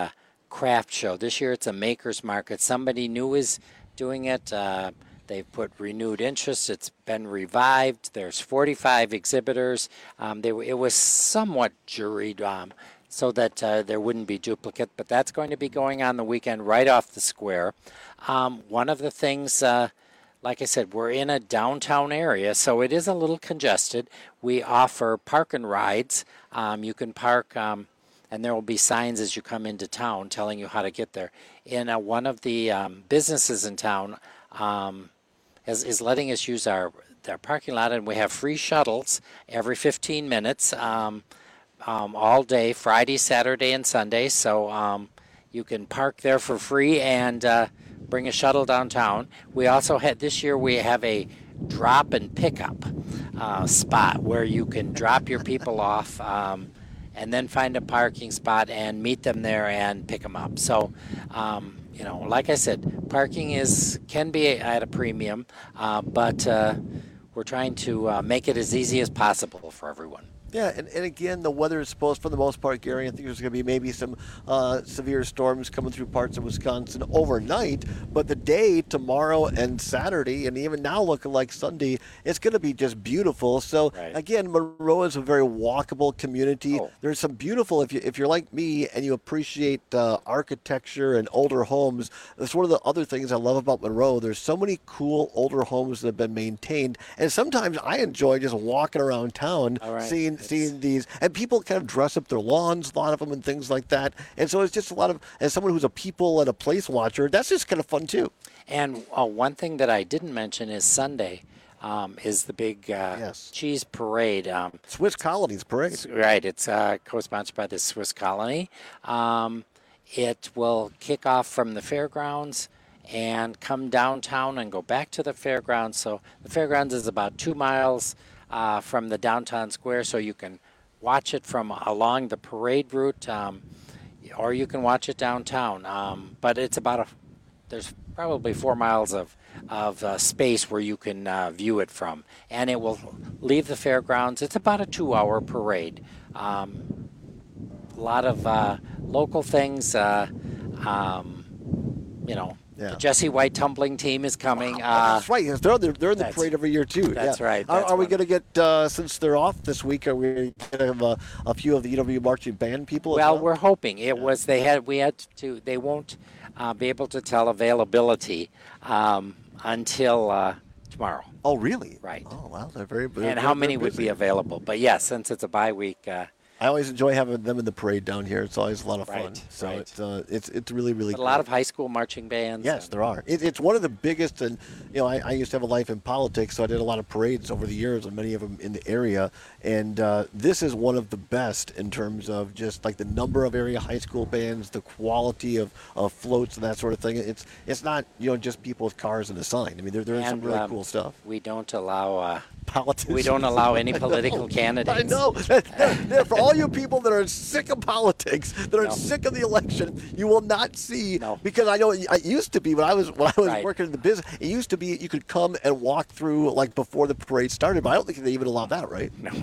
craft show. This year it's a maker's market. Somebody new is doing it. Uh, they've put renewed interest. It's been revived. There's forty-five exhibitors. Um, they, it was somewhat juried um, so that uh, there wouldn't be duplicate, but that's going to be going on the weekend right off the square. Um, one of the things, uh, like I said, we're in a downtown area, so it is a little congested. We offer park and rides. Um, you can park, um, and there will be signs as you come into town telling you how to get there. In uh, one of the um, businesses in town um, is, is letting us use our, our parking lot, and we have free shuttles every fifteen minutes. Um, Um, all day, Friday, Saturday, and Sunday. So um, you can park there for free and uh, bring a shuttle downtown. We also had, this year we have a drop and pickup uh, spot where you can drop your people off um, and then find a parking spot and meet them there and pick them up. So, um, you know, like I said, parking is can be at a premium, uh, but uh, we're trying to uh, make it as easy as possible for everyone. Yeah, and, and again, the weather is supposed, for the most part, Gary, I think there's going to be maybe some uh, severe storms coming through parts of Wisconsin overnight, but the day, tomorrow and Saturday, and even now looking like Sunday, it's going to be just beautiful. So, right. Again, Monroe is a very walkable community. Oh. There's some beautiful, if, you, if you're like me and you appreciate uh, architecture and older homes, that's one of the other things I love about Monroe. There's so many cool older homes that have been maintained, and sometimes I enjoy just walking around town, right. seeing seeing these, and people kind of dress up their lawns, a lot of them, and things like that. And so it's just a lot of, as someone who's a people and a place watcher, that's just kind of fun too. And uh, one thing that I didn't mention is Sunday um, is the big uh, yes. cheese parade. Um, Swiss Colonies Parade. Right. It's uh, co-sponsored by the Swiss Colony. Um, it will kick off from the fairgrounds and come downtown and go back to the fairgrounds. So the fairgrounds is about two miles Uh, from the downtown square, so you can watch it from along the parade route, um, or you can watch it downtown. Um, but it's about a, there's probably four miles of of uh, space where you can uh, view it from, and it will leave the fairgrounds. It's about a two-hour parade. Um, a lot of uh, local things, uh, um, you know. Yeah. The Jesse White tumbling team is coming. Wow. Uh, that's right. They're, they're, they're in the parade every year, too. That's yeah. right. Are, That's are we going to get, uh, since they're off this week, are we going to have a, a few of the U W marching band people? Well, well, we're hoping. It yeah. was, they had, we had to, they won't uh, be able to tell availability um, until uh, tomorrow. Oh, really? Right. Oh, wow. They're very, they're, And how many would be available? But yes, yeah, since it's a bye week, uh, I always enjoy having them in the parade down here. It's always a lot of fun. Right, so right. it's uh, it's it's really really. But a lot of high school marching bands. Yes, there are. It, it's one of the biggest, and you know, I, I used to have a life in politics, so I did a lot of parades over the years, and many of them in the area. And uh, this is one of the best in terms of just like the number of area high school bands, the quality of, of floats and that sort of thing. It's it's not you know just people with cars and a sign. I mean, there there is some really um, cool stuff. We don't allow. Uh, Politicians. We don't allow any political I candidates. I know. For all you people that are sick of politics, that are no. sick of the election, you will not see. No. Because I know it used to be when I was when I was right. working in the business. It used to be you could come and walk through like before the parade started, but I don't think they even allow that, right? No.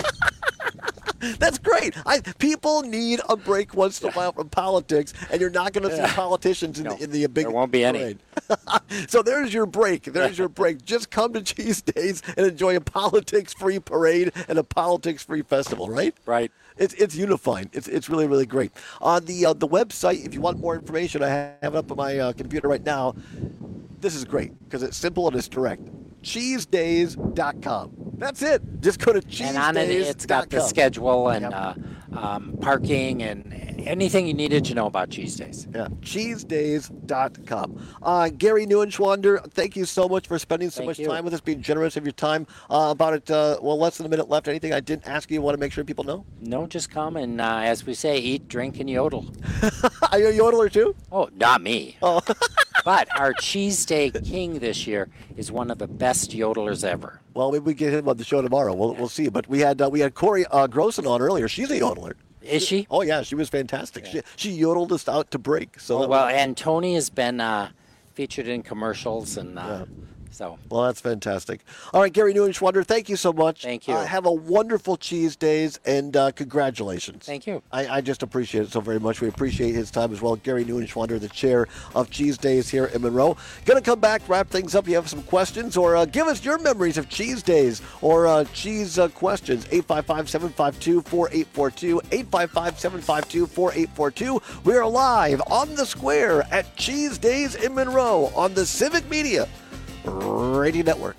That's great. I, people need a break once in a while from politics, and you're not going to see yeah. politicians in, no, the, in the big there won't be parade. Any. So there's your break. There's your break. Just come to Cheese Days and enjoy a politics-free parade and a politics-free festival, right? Right. It's it's unifying. It's it's really really great. On the uh, the website, if you want more information, I have it up on my uh, computer right now. This is great because it's simple and it's direct. cheese days dot com. That's it. Just go to cheese days dot com. And on it, it's got the schedule and yep. uh, um, parking and anything you needed to know about Cheese Days. Yeah, cheese days dot com. Uh, Gary Neuenschwander, thank you so much for spending so thank much you. time with us, being generous of your time. Uh, about it, uh, well, less than a minute left. Anything I didn't ask you, want to make sure people know? No, just come and, uh, as we say, eat, drink, and yodel. Are you a yodeler too? Oh, not me. Oh. But our Cheese Day King this year is one of the best yodelers ever. Well, maybe we get him on the show tomorrow. We'll we'll see. But we had uh, we had Corey uh, Grossen on earlier. She's a yodeler. Is she? Oh yeah, she was fantastic. Yeah. She she yodeled us out to break. So oh, well, was... and Tony has been uh, featured in commercials and uh, So, well, that's fantastic. All right, Gary Neuenschwander, thank you so much. Thank you. Uh, have a wonderful Cheese Days, and uh, congratulations. Thank you. I, I just appreciate it so very much. We appreciate his time as well. Gary Neuenschwander, the chair of Cheese Days here in Monroe. Going to come back, wrap things up. You have some questions, or uh, give us your memories of Cheese Days or uh, cheese uh, questions. eight five five, seven five two, four eight four two, eight five five, seven five two, four eight four two. We are live on the square at Cheese Days in Monroe on the Civic Media Radio Network.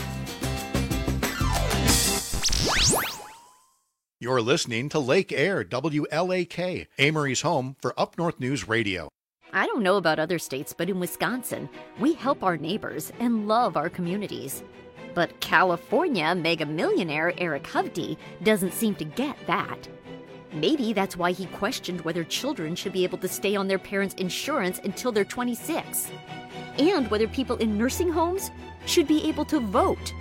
You're listening to Lake Air, W L A K, Amory's home for Up North News Radio. I don't know about other states, but in Wisconsin, we help our neighbors and love our communities. But California mega millionaire Eric Hovde doesn't seem to get that. Maybe that's why he questioned whether children should be able to stay on their parents' insurance until they're twenty-six. And whether people in nursing homes should be able to vote.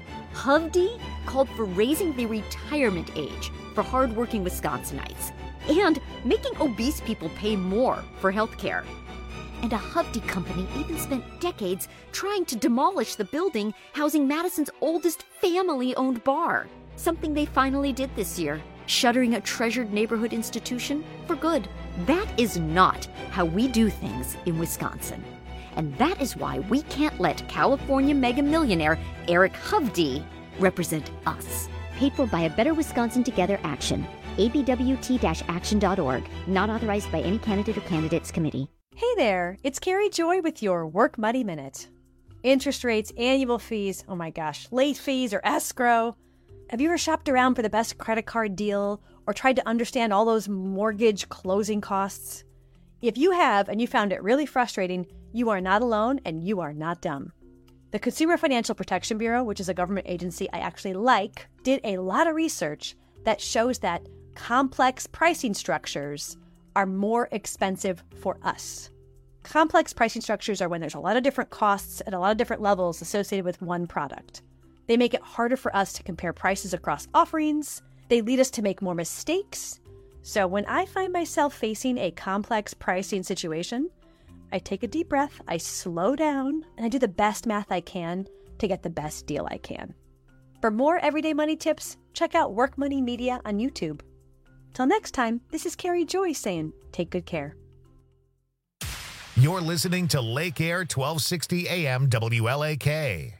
Hovde called for raising the retirement age for hardworking Wisconsinites and making obese people pay more for health care. And a Hovde company even spent decades trying to demolish the building housing Madison's oldest family-owned bar, something they finally did this year, shuttering a treasured neighborhood institution for good. That is not how we do things in Wisconsin. And that is why we can't let California mega millionaire Eric Hovde represent us. Paid for by a Better Wisconsin Together action. A B W T action dot org. Not authorized by any candidate or candidates committee. Hey there, it's Carrie Joy with your Work Money Minute. Interest rates, annual fees, oh my gosh, late fees or escrow. Have you ever shopped around for the best credit card deal or tried to understand all those mortgage closing costs? If you have and you found it really frustrating, you are not alone and you are not dumb. The Consumer Financial Protection Bureau, which is a government agency I actually like, did a lot of research that shows that complex pricing structures are more expensive for us. Complex pricing structures are when there's a lot of different costs at a lot of different levels associated with one product. They make it harder for us to compare prices across offerings. They lead us to make more mistakes. So when I find myself facing a complex pricing situation, I take a deep breath, I slow down, and I do the best math I can to get the best deal I can. For more everyday money tips, check out Work Money Media on YouTube. Till next time, this is Carrie Joy saying, take good care. You're listening to Lake Air twelve sixty A M W L A K.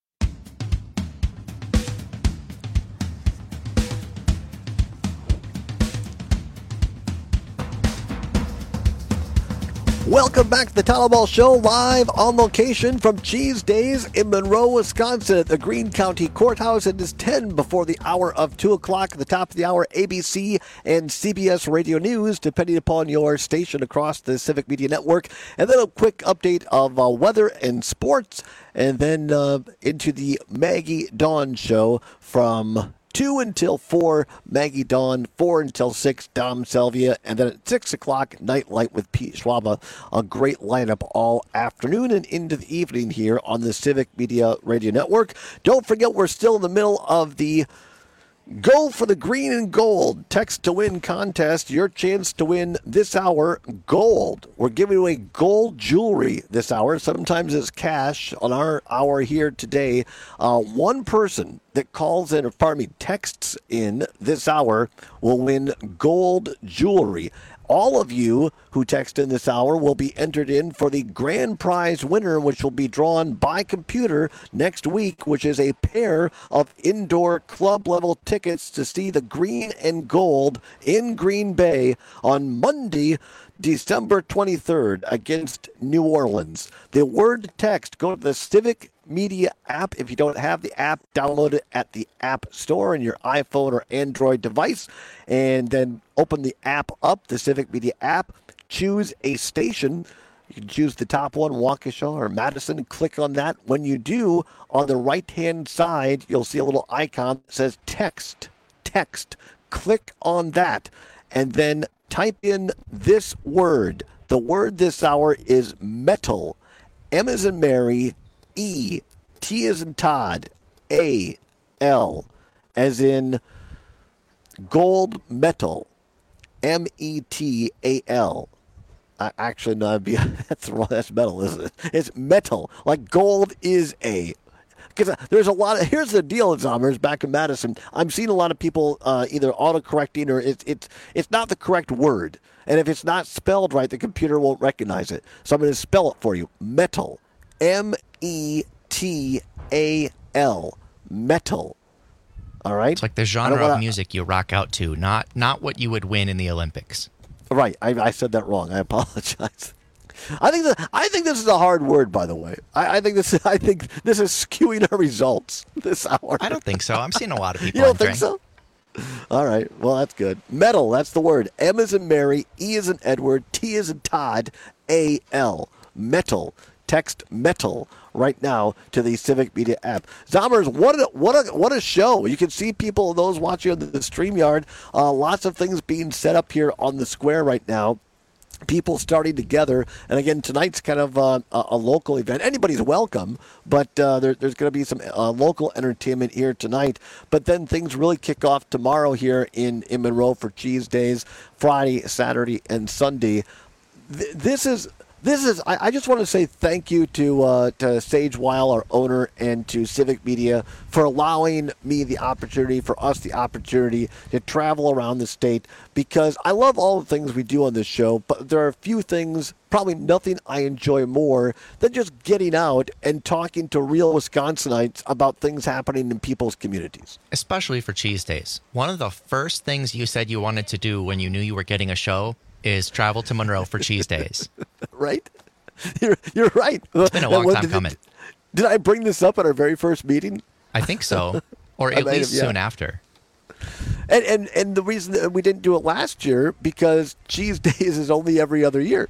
Welcome back to the Tyler Ball Show, live on location from Cheese Days in Monroe, Wisconsin at the Greene County Courthouse. It is ten before the hour of two o'clock. At the top of the hour, A B C and C B S Radio News, depending upon your station across the Civic Media Network. And then a quick update of uh, weather and sports. And then uh, into the Maggie Dawn Show from two until four, Maggie Dawn, four until six, Dom Selvia, and then at six o'clock, Nightlight with Pete Schwaba. A great lineup all afternoon and into the evening here on the Civic Media Radio Network. Don't forget, we're still in the middle of the Go for the Green and Gold Text to Win contest. Your chance to win this hour gold. We're giving away gold jewelry this hour. Sometimes it's cash. On our hour here today, uh, one person that calls in, or pardon me, texts in this hour will win gold jewelry. All of you who text in this hour will be entered in for the grand prize winner, which will be drawn by computer next week, which is a pair of indoor club-level tickets to see the Green and Gold in Green Bay on Monday, December twenty-third against New Orleans. The word text, go to the Civic Media app. If you don't have the app, download it at the App Store on your iPhone or Android device, and then open the app up, the Civic Media app. Choose a station. You can choose the top one, Waukesha or Madison. Click on that. When you do, on the right-hand side, you'll see a little icon that says text. Text. Click on that, and then type in this word. The word this hour is metal. M as in Mary, E, T as in Todd, A, L, as in gold metal, M E T A L. I, actually, no, that'd be, that's wrong. That's metal, isn't it? It's metal. Like gold is a. Because there's a lot of, here's the deal, Zombers, back in Madison. I'm seeing a lot of people uh, either auto-correcting or it's, it's, it's not the correct word. And if it's not spelled right, the computer won't recognize it. So I'm going to spell it for you. Metal. M E T A L. Metal. All right? It's like the genre wanna, of music you rock out to, not not what you would win in the Olympics. Right. I, I said that wrong. I apologize. I think that I think this is a hard word, by the way. I, I think this. I think this is skewing our results this hour. I don't think so. I'm seeing a lot of people. You don't entering. think so? All right. Well, that's good. Metal. That's the word. M is in Mary. E is in Edward. T is in Todd. A L. Metal. Text metal right now to the Civic Media app. Zombers, what a what a what a show! You can see people, those watching on the, the StreamYard. Uh, lots of things being set up here on the square right now. People starting together, and again, tonight's kind of uh, a, a local event. Anybody's welcome, but uh, there, there's going to be some uh, local entertainment here tonight. But then things really kick off tomorrow here in, in Monroe for Cheese Days, Friday, Saturday, and Sunday. Th- this is this is. I, I just want to say thank you to uh, to Sage Weil, our owner, and to Civic Media for allowing me the opportunity, for us the opportunity to travel around the state, because I love all the things we do on this show, but there are a few things, probably nothing I enjoy more than just getting out and talking to real Wisconsinites about things happening in people's communities. Especially for Cheese Days. One of the first things you said you wanted to do when you knew you were getting a show is travel to Monroe for Cheese Days. Right? You're, you're right. It's been a long what, time did coming. It, did I bring this up at our very first meeting? I think so. Or at least have, yeah. soon after. And, and and the reason that we didn't do it last year, because Cheese Days is only every other year.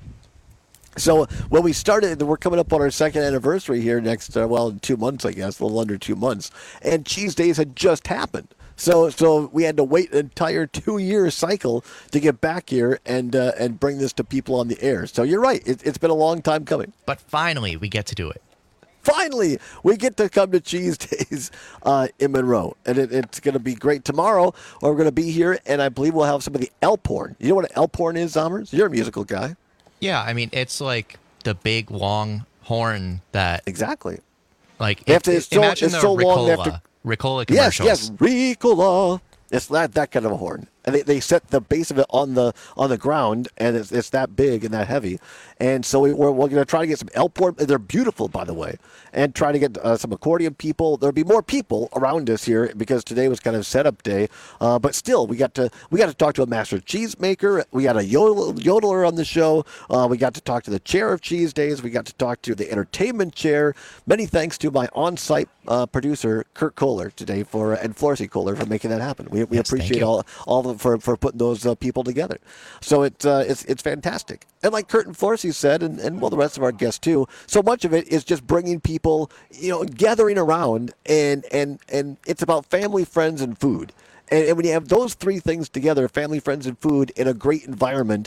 So when we started, we're coming up on our second anniversary here next, uh, well, in two months, I guess, a little under two months. And Cheese Days had just happened. So so we had to wait an entire two-year cycle to get back here and uh, and bring this to people on the air. So you're right. It, it's been a long time coming. But finally, we get to do it. Finally, we get to come to Cheese Days uh, in Monroe. And it, it's going to be great tomorrow. We're going to be here, and I believe we'll have some of the elk horn. You know what an elk horn is, Zommers? You're a musical guy. Yeah, I mean, it's like the big, long horn that... Exactly. Like, if, if, it's so, imagine it's the so Ricola, long after, Ricola commercials. Yes, yes, Ricola. It's that, that kind of a horn. And they, they set the base of it on the on the ground, and it's, it's that big and that heavy. And so we, we're, we're going to try to get some elk horn. They're beautiful, by the way. And try to get uh, some accordion people. There'll be more people around us here because today was kind of setup day. Uh, but still, we got to we got to talk to a master cheesemaker. We got a yodel, yodeler on the show. Uh, we got to talk to the chair of Cheese Days. We got to talk to the entertainment chair. Many thanks to my on-site uh, producer, Kurt Kohler, today, for and Florcy Kohler for making that happen. We, we yes, appreciate all all the, for for putting those uh, people together. So it, uh, it's it's fantastic. And like Kurt and Florcy said, and, and well, the rest of our guests too, so much of it is just bringing people, you know, gathering around, and and and it's about family, friends, and food. And, and when you have those three things together, family, friends, and food, in a great environment,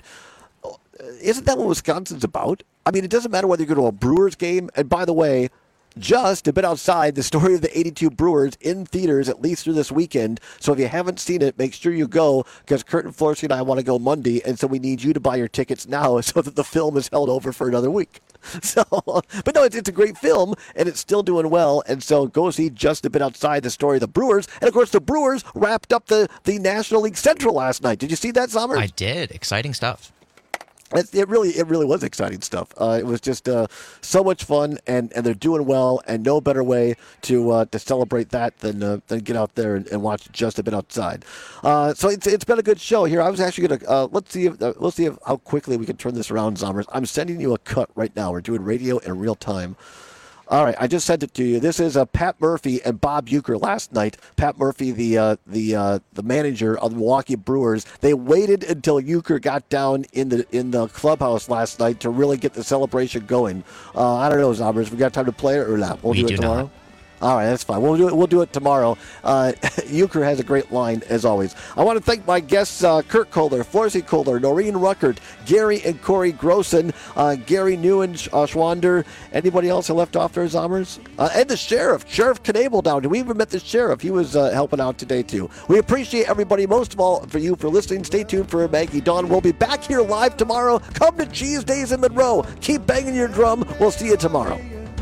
isn't that what Wisconsin's about? I mean, it doesn't matter whether you go to a Brewers game. And by the way, just a bit outside, the story of the eighty-two Brewers in theaters at least through this weekend. So if you haven't seen it, make sure you go, because Kurt and Florcy and I want to go Monday, and so we need you to buy your tickets now so that the film is held over for another week. So, but no, it's, it's a great film, and it's still doing well, and so go see Just a Bit Outside, the story of the Brewers. And of course, the Brewers wrapped up the, the National League Central last night. Did you see that, Sommer? I did. Exciting stuff. It, it really, it really was exciting stuff. Uh, it was just uh, so much fun, and, and they're doing well, and no better way to uh, to celebrate that than uh, than get out there and, and watch Just a Bit Outside. Uh, so it's it's been a good show here. I was actually gonna uh, let's see if, uh, let's see if, how quickly we can turn this around, Zommers. I'm sending you a cut right now. We're doing radio in real time. All right, I just sent it to you. This is uh, Pat Murphy and Bob Uecker last night. Pat Murphy, the uh, the uh, the manager of the Milwaukee Brewers, they waited until Uecker got down in the in the clubhouse last night to really get the celebration going. Uh, I don't know, Zombers, we got time to play it or not? We'll we do it do tomorrow. Not. All right, that's fine. We'll do it. We'll do it tomorrow. Uh, Euchre has a great line as always. I want to thank my guests: uh, Kurt Kohler, Florcy Kohler, Noreen Ruckert, Gary and Corey Grossen, uh, Gary Newen, uh, Schwander. Anybody else I left off there, Zommers? Uh, and the sheriff, Sheriff Knable down. We even met the sheriff. He was uh, helping out today too. We appreciate everybody. Most of all, for you for listening. Stay tuned for Maggie Dawn. We'll be back here live tomorrow. Come to Cheese Days in Monroe. Keep banging your drum. We'll see you tomorrow.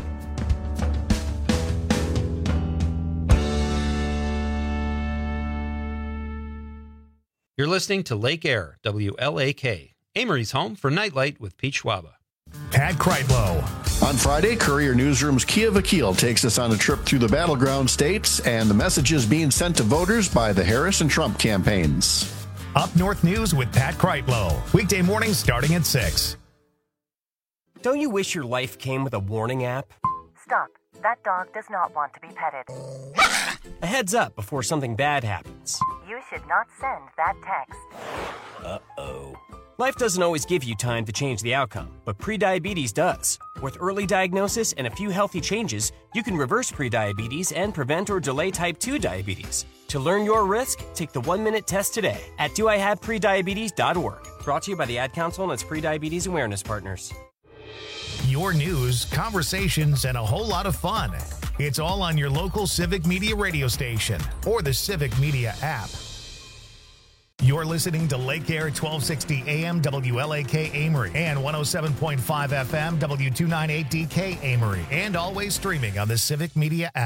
You're listening to Lake Air, W L A K, Amory's home for Nightlight with Pete Schwaba. Pat Kreitlow. On Friday, Courier Newsroom's Kia Vakil takes us on a trip through the battleground states and the messages being sent to voters by the Harris and Trump campaigns. Up North News with Pat Kreitlow. Weekday mornings starting at six. Don't you wish your life came with a warning app? Stop. That dog does not want to be petted. A heads up before something bad happens. You should not send that text. Uh-oh. Life doesn't always give you time to change the outcome, but prediabetes does. With early diagnosis and a few healthy changes, you can reverse prediabetes and prevent or delay type two diabetes. To learn your risk, take the one-minute test today at do I have prediabetes dot org. Brought to you by the Ad Council and its prediabetes awareness partners. Your news, conversations, and a whole lot of fun. It's all on your local Civic Media radio station or the Civic Media app. You're listening to Lake Air twelve sixty A M W L A K Amory and one oh seven point five F M W two ninety-eight D K Amory, and always streaming on the Civic Media app.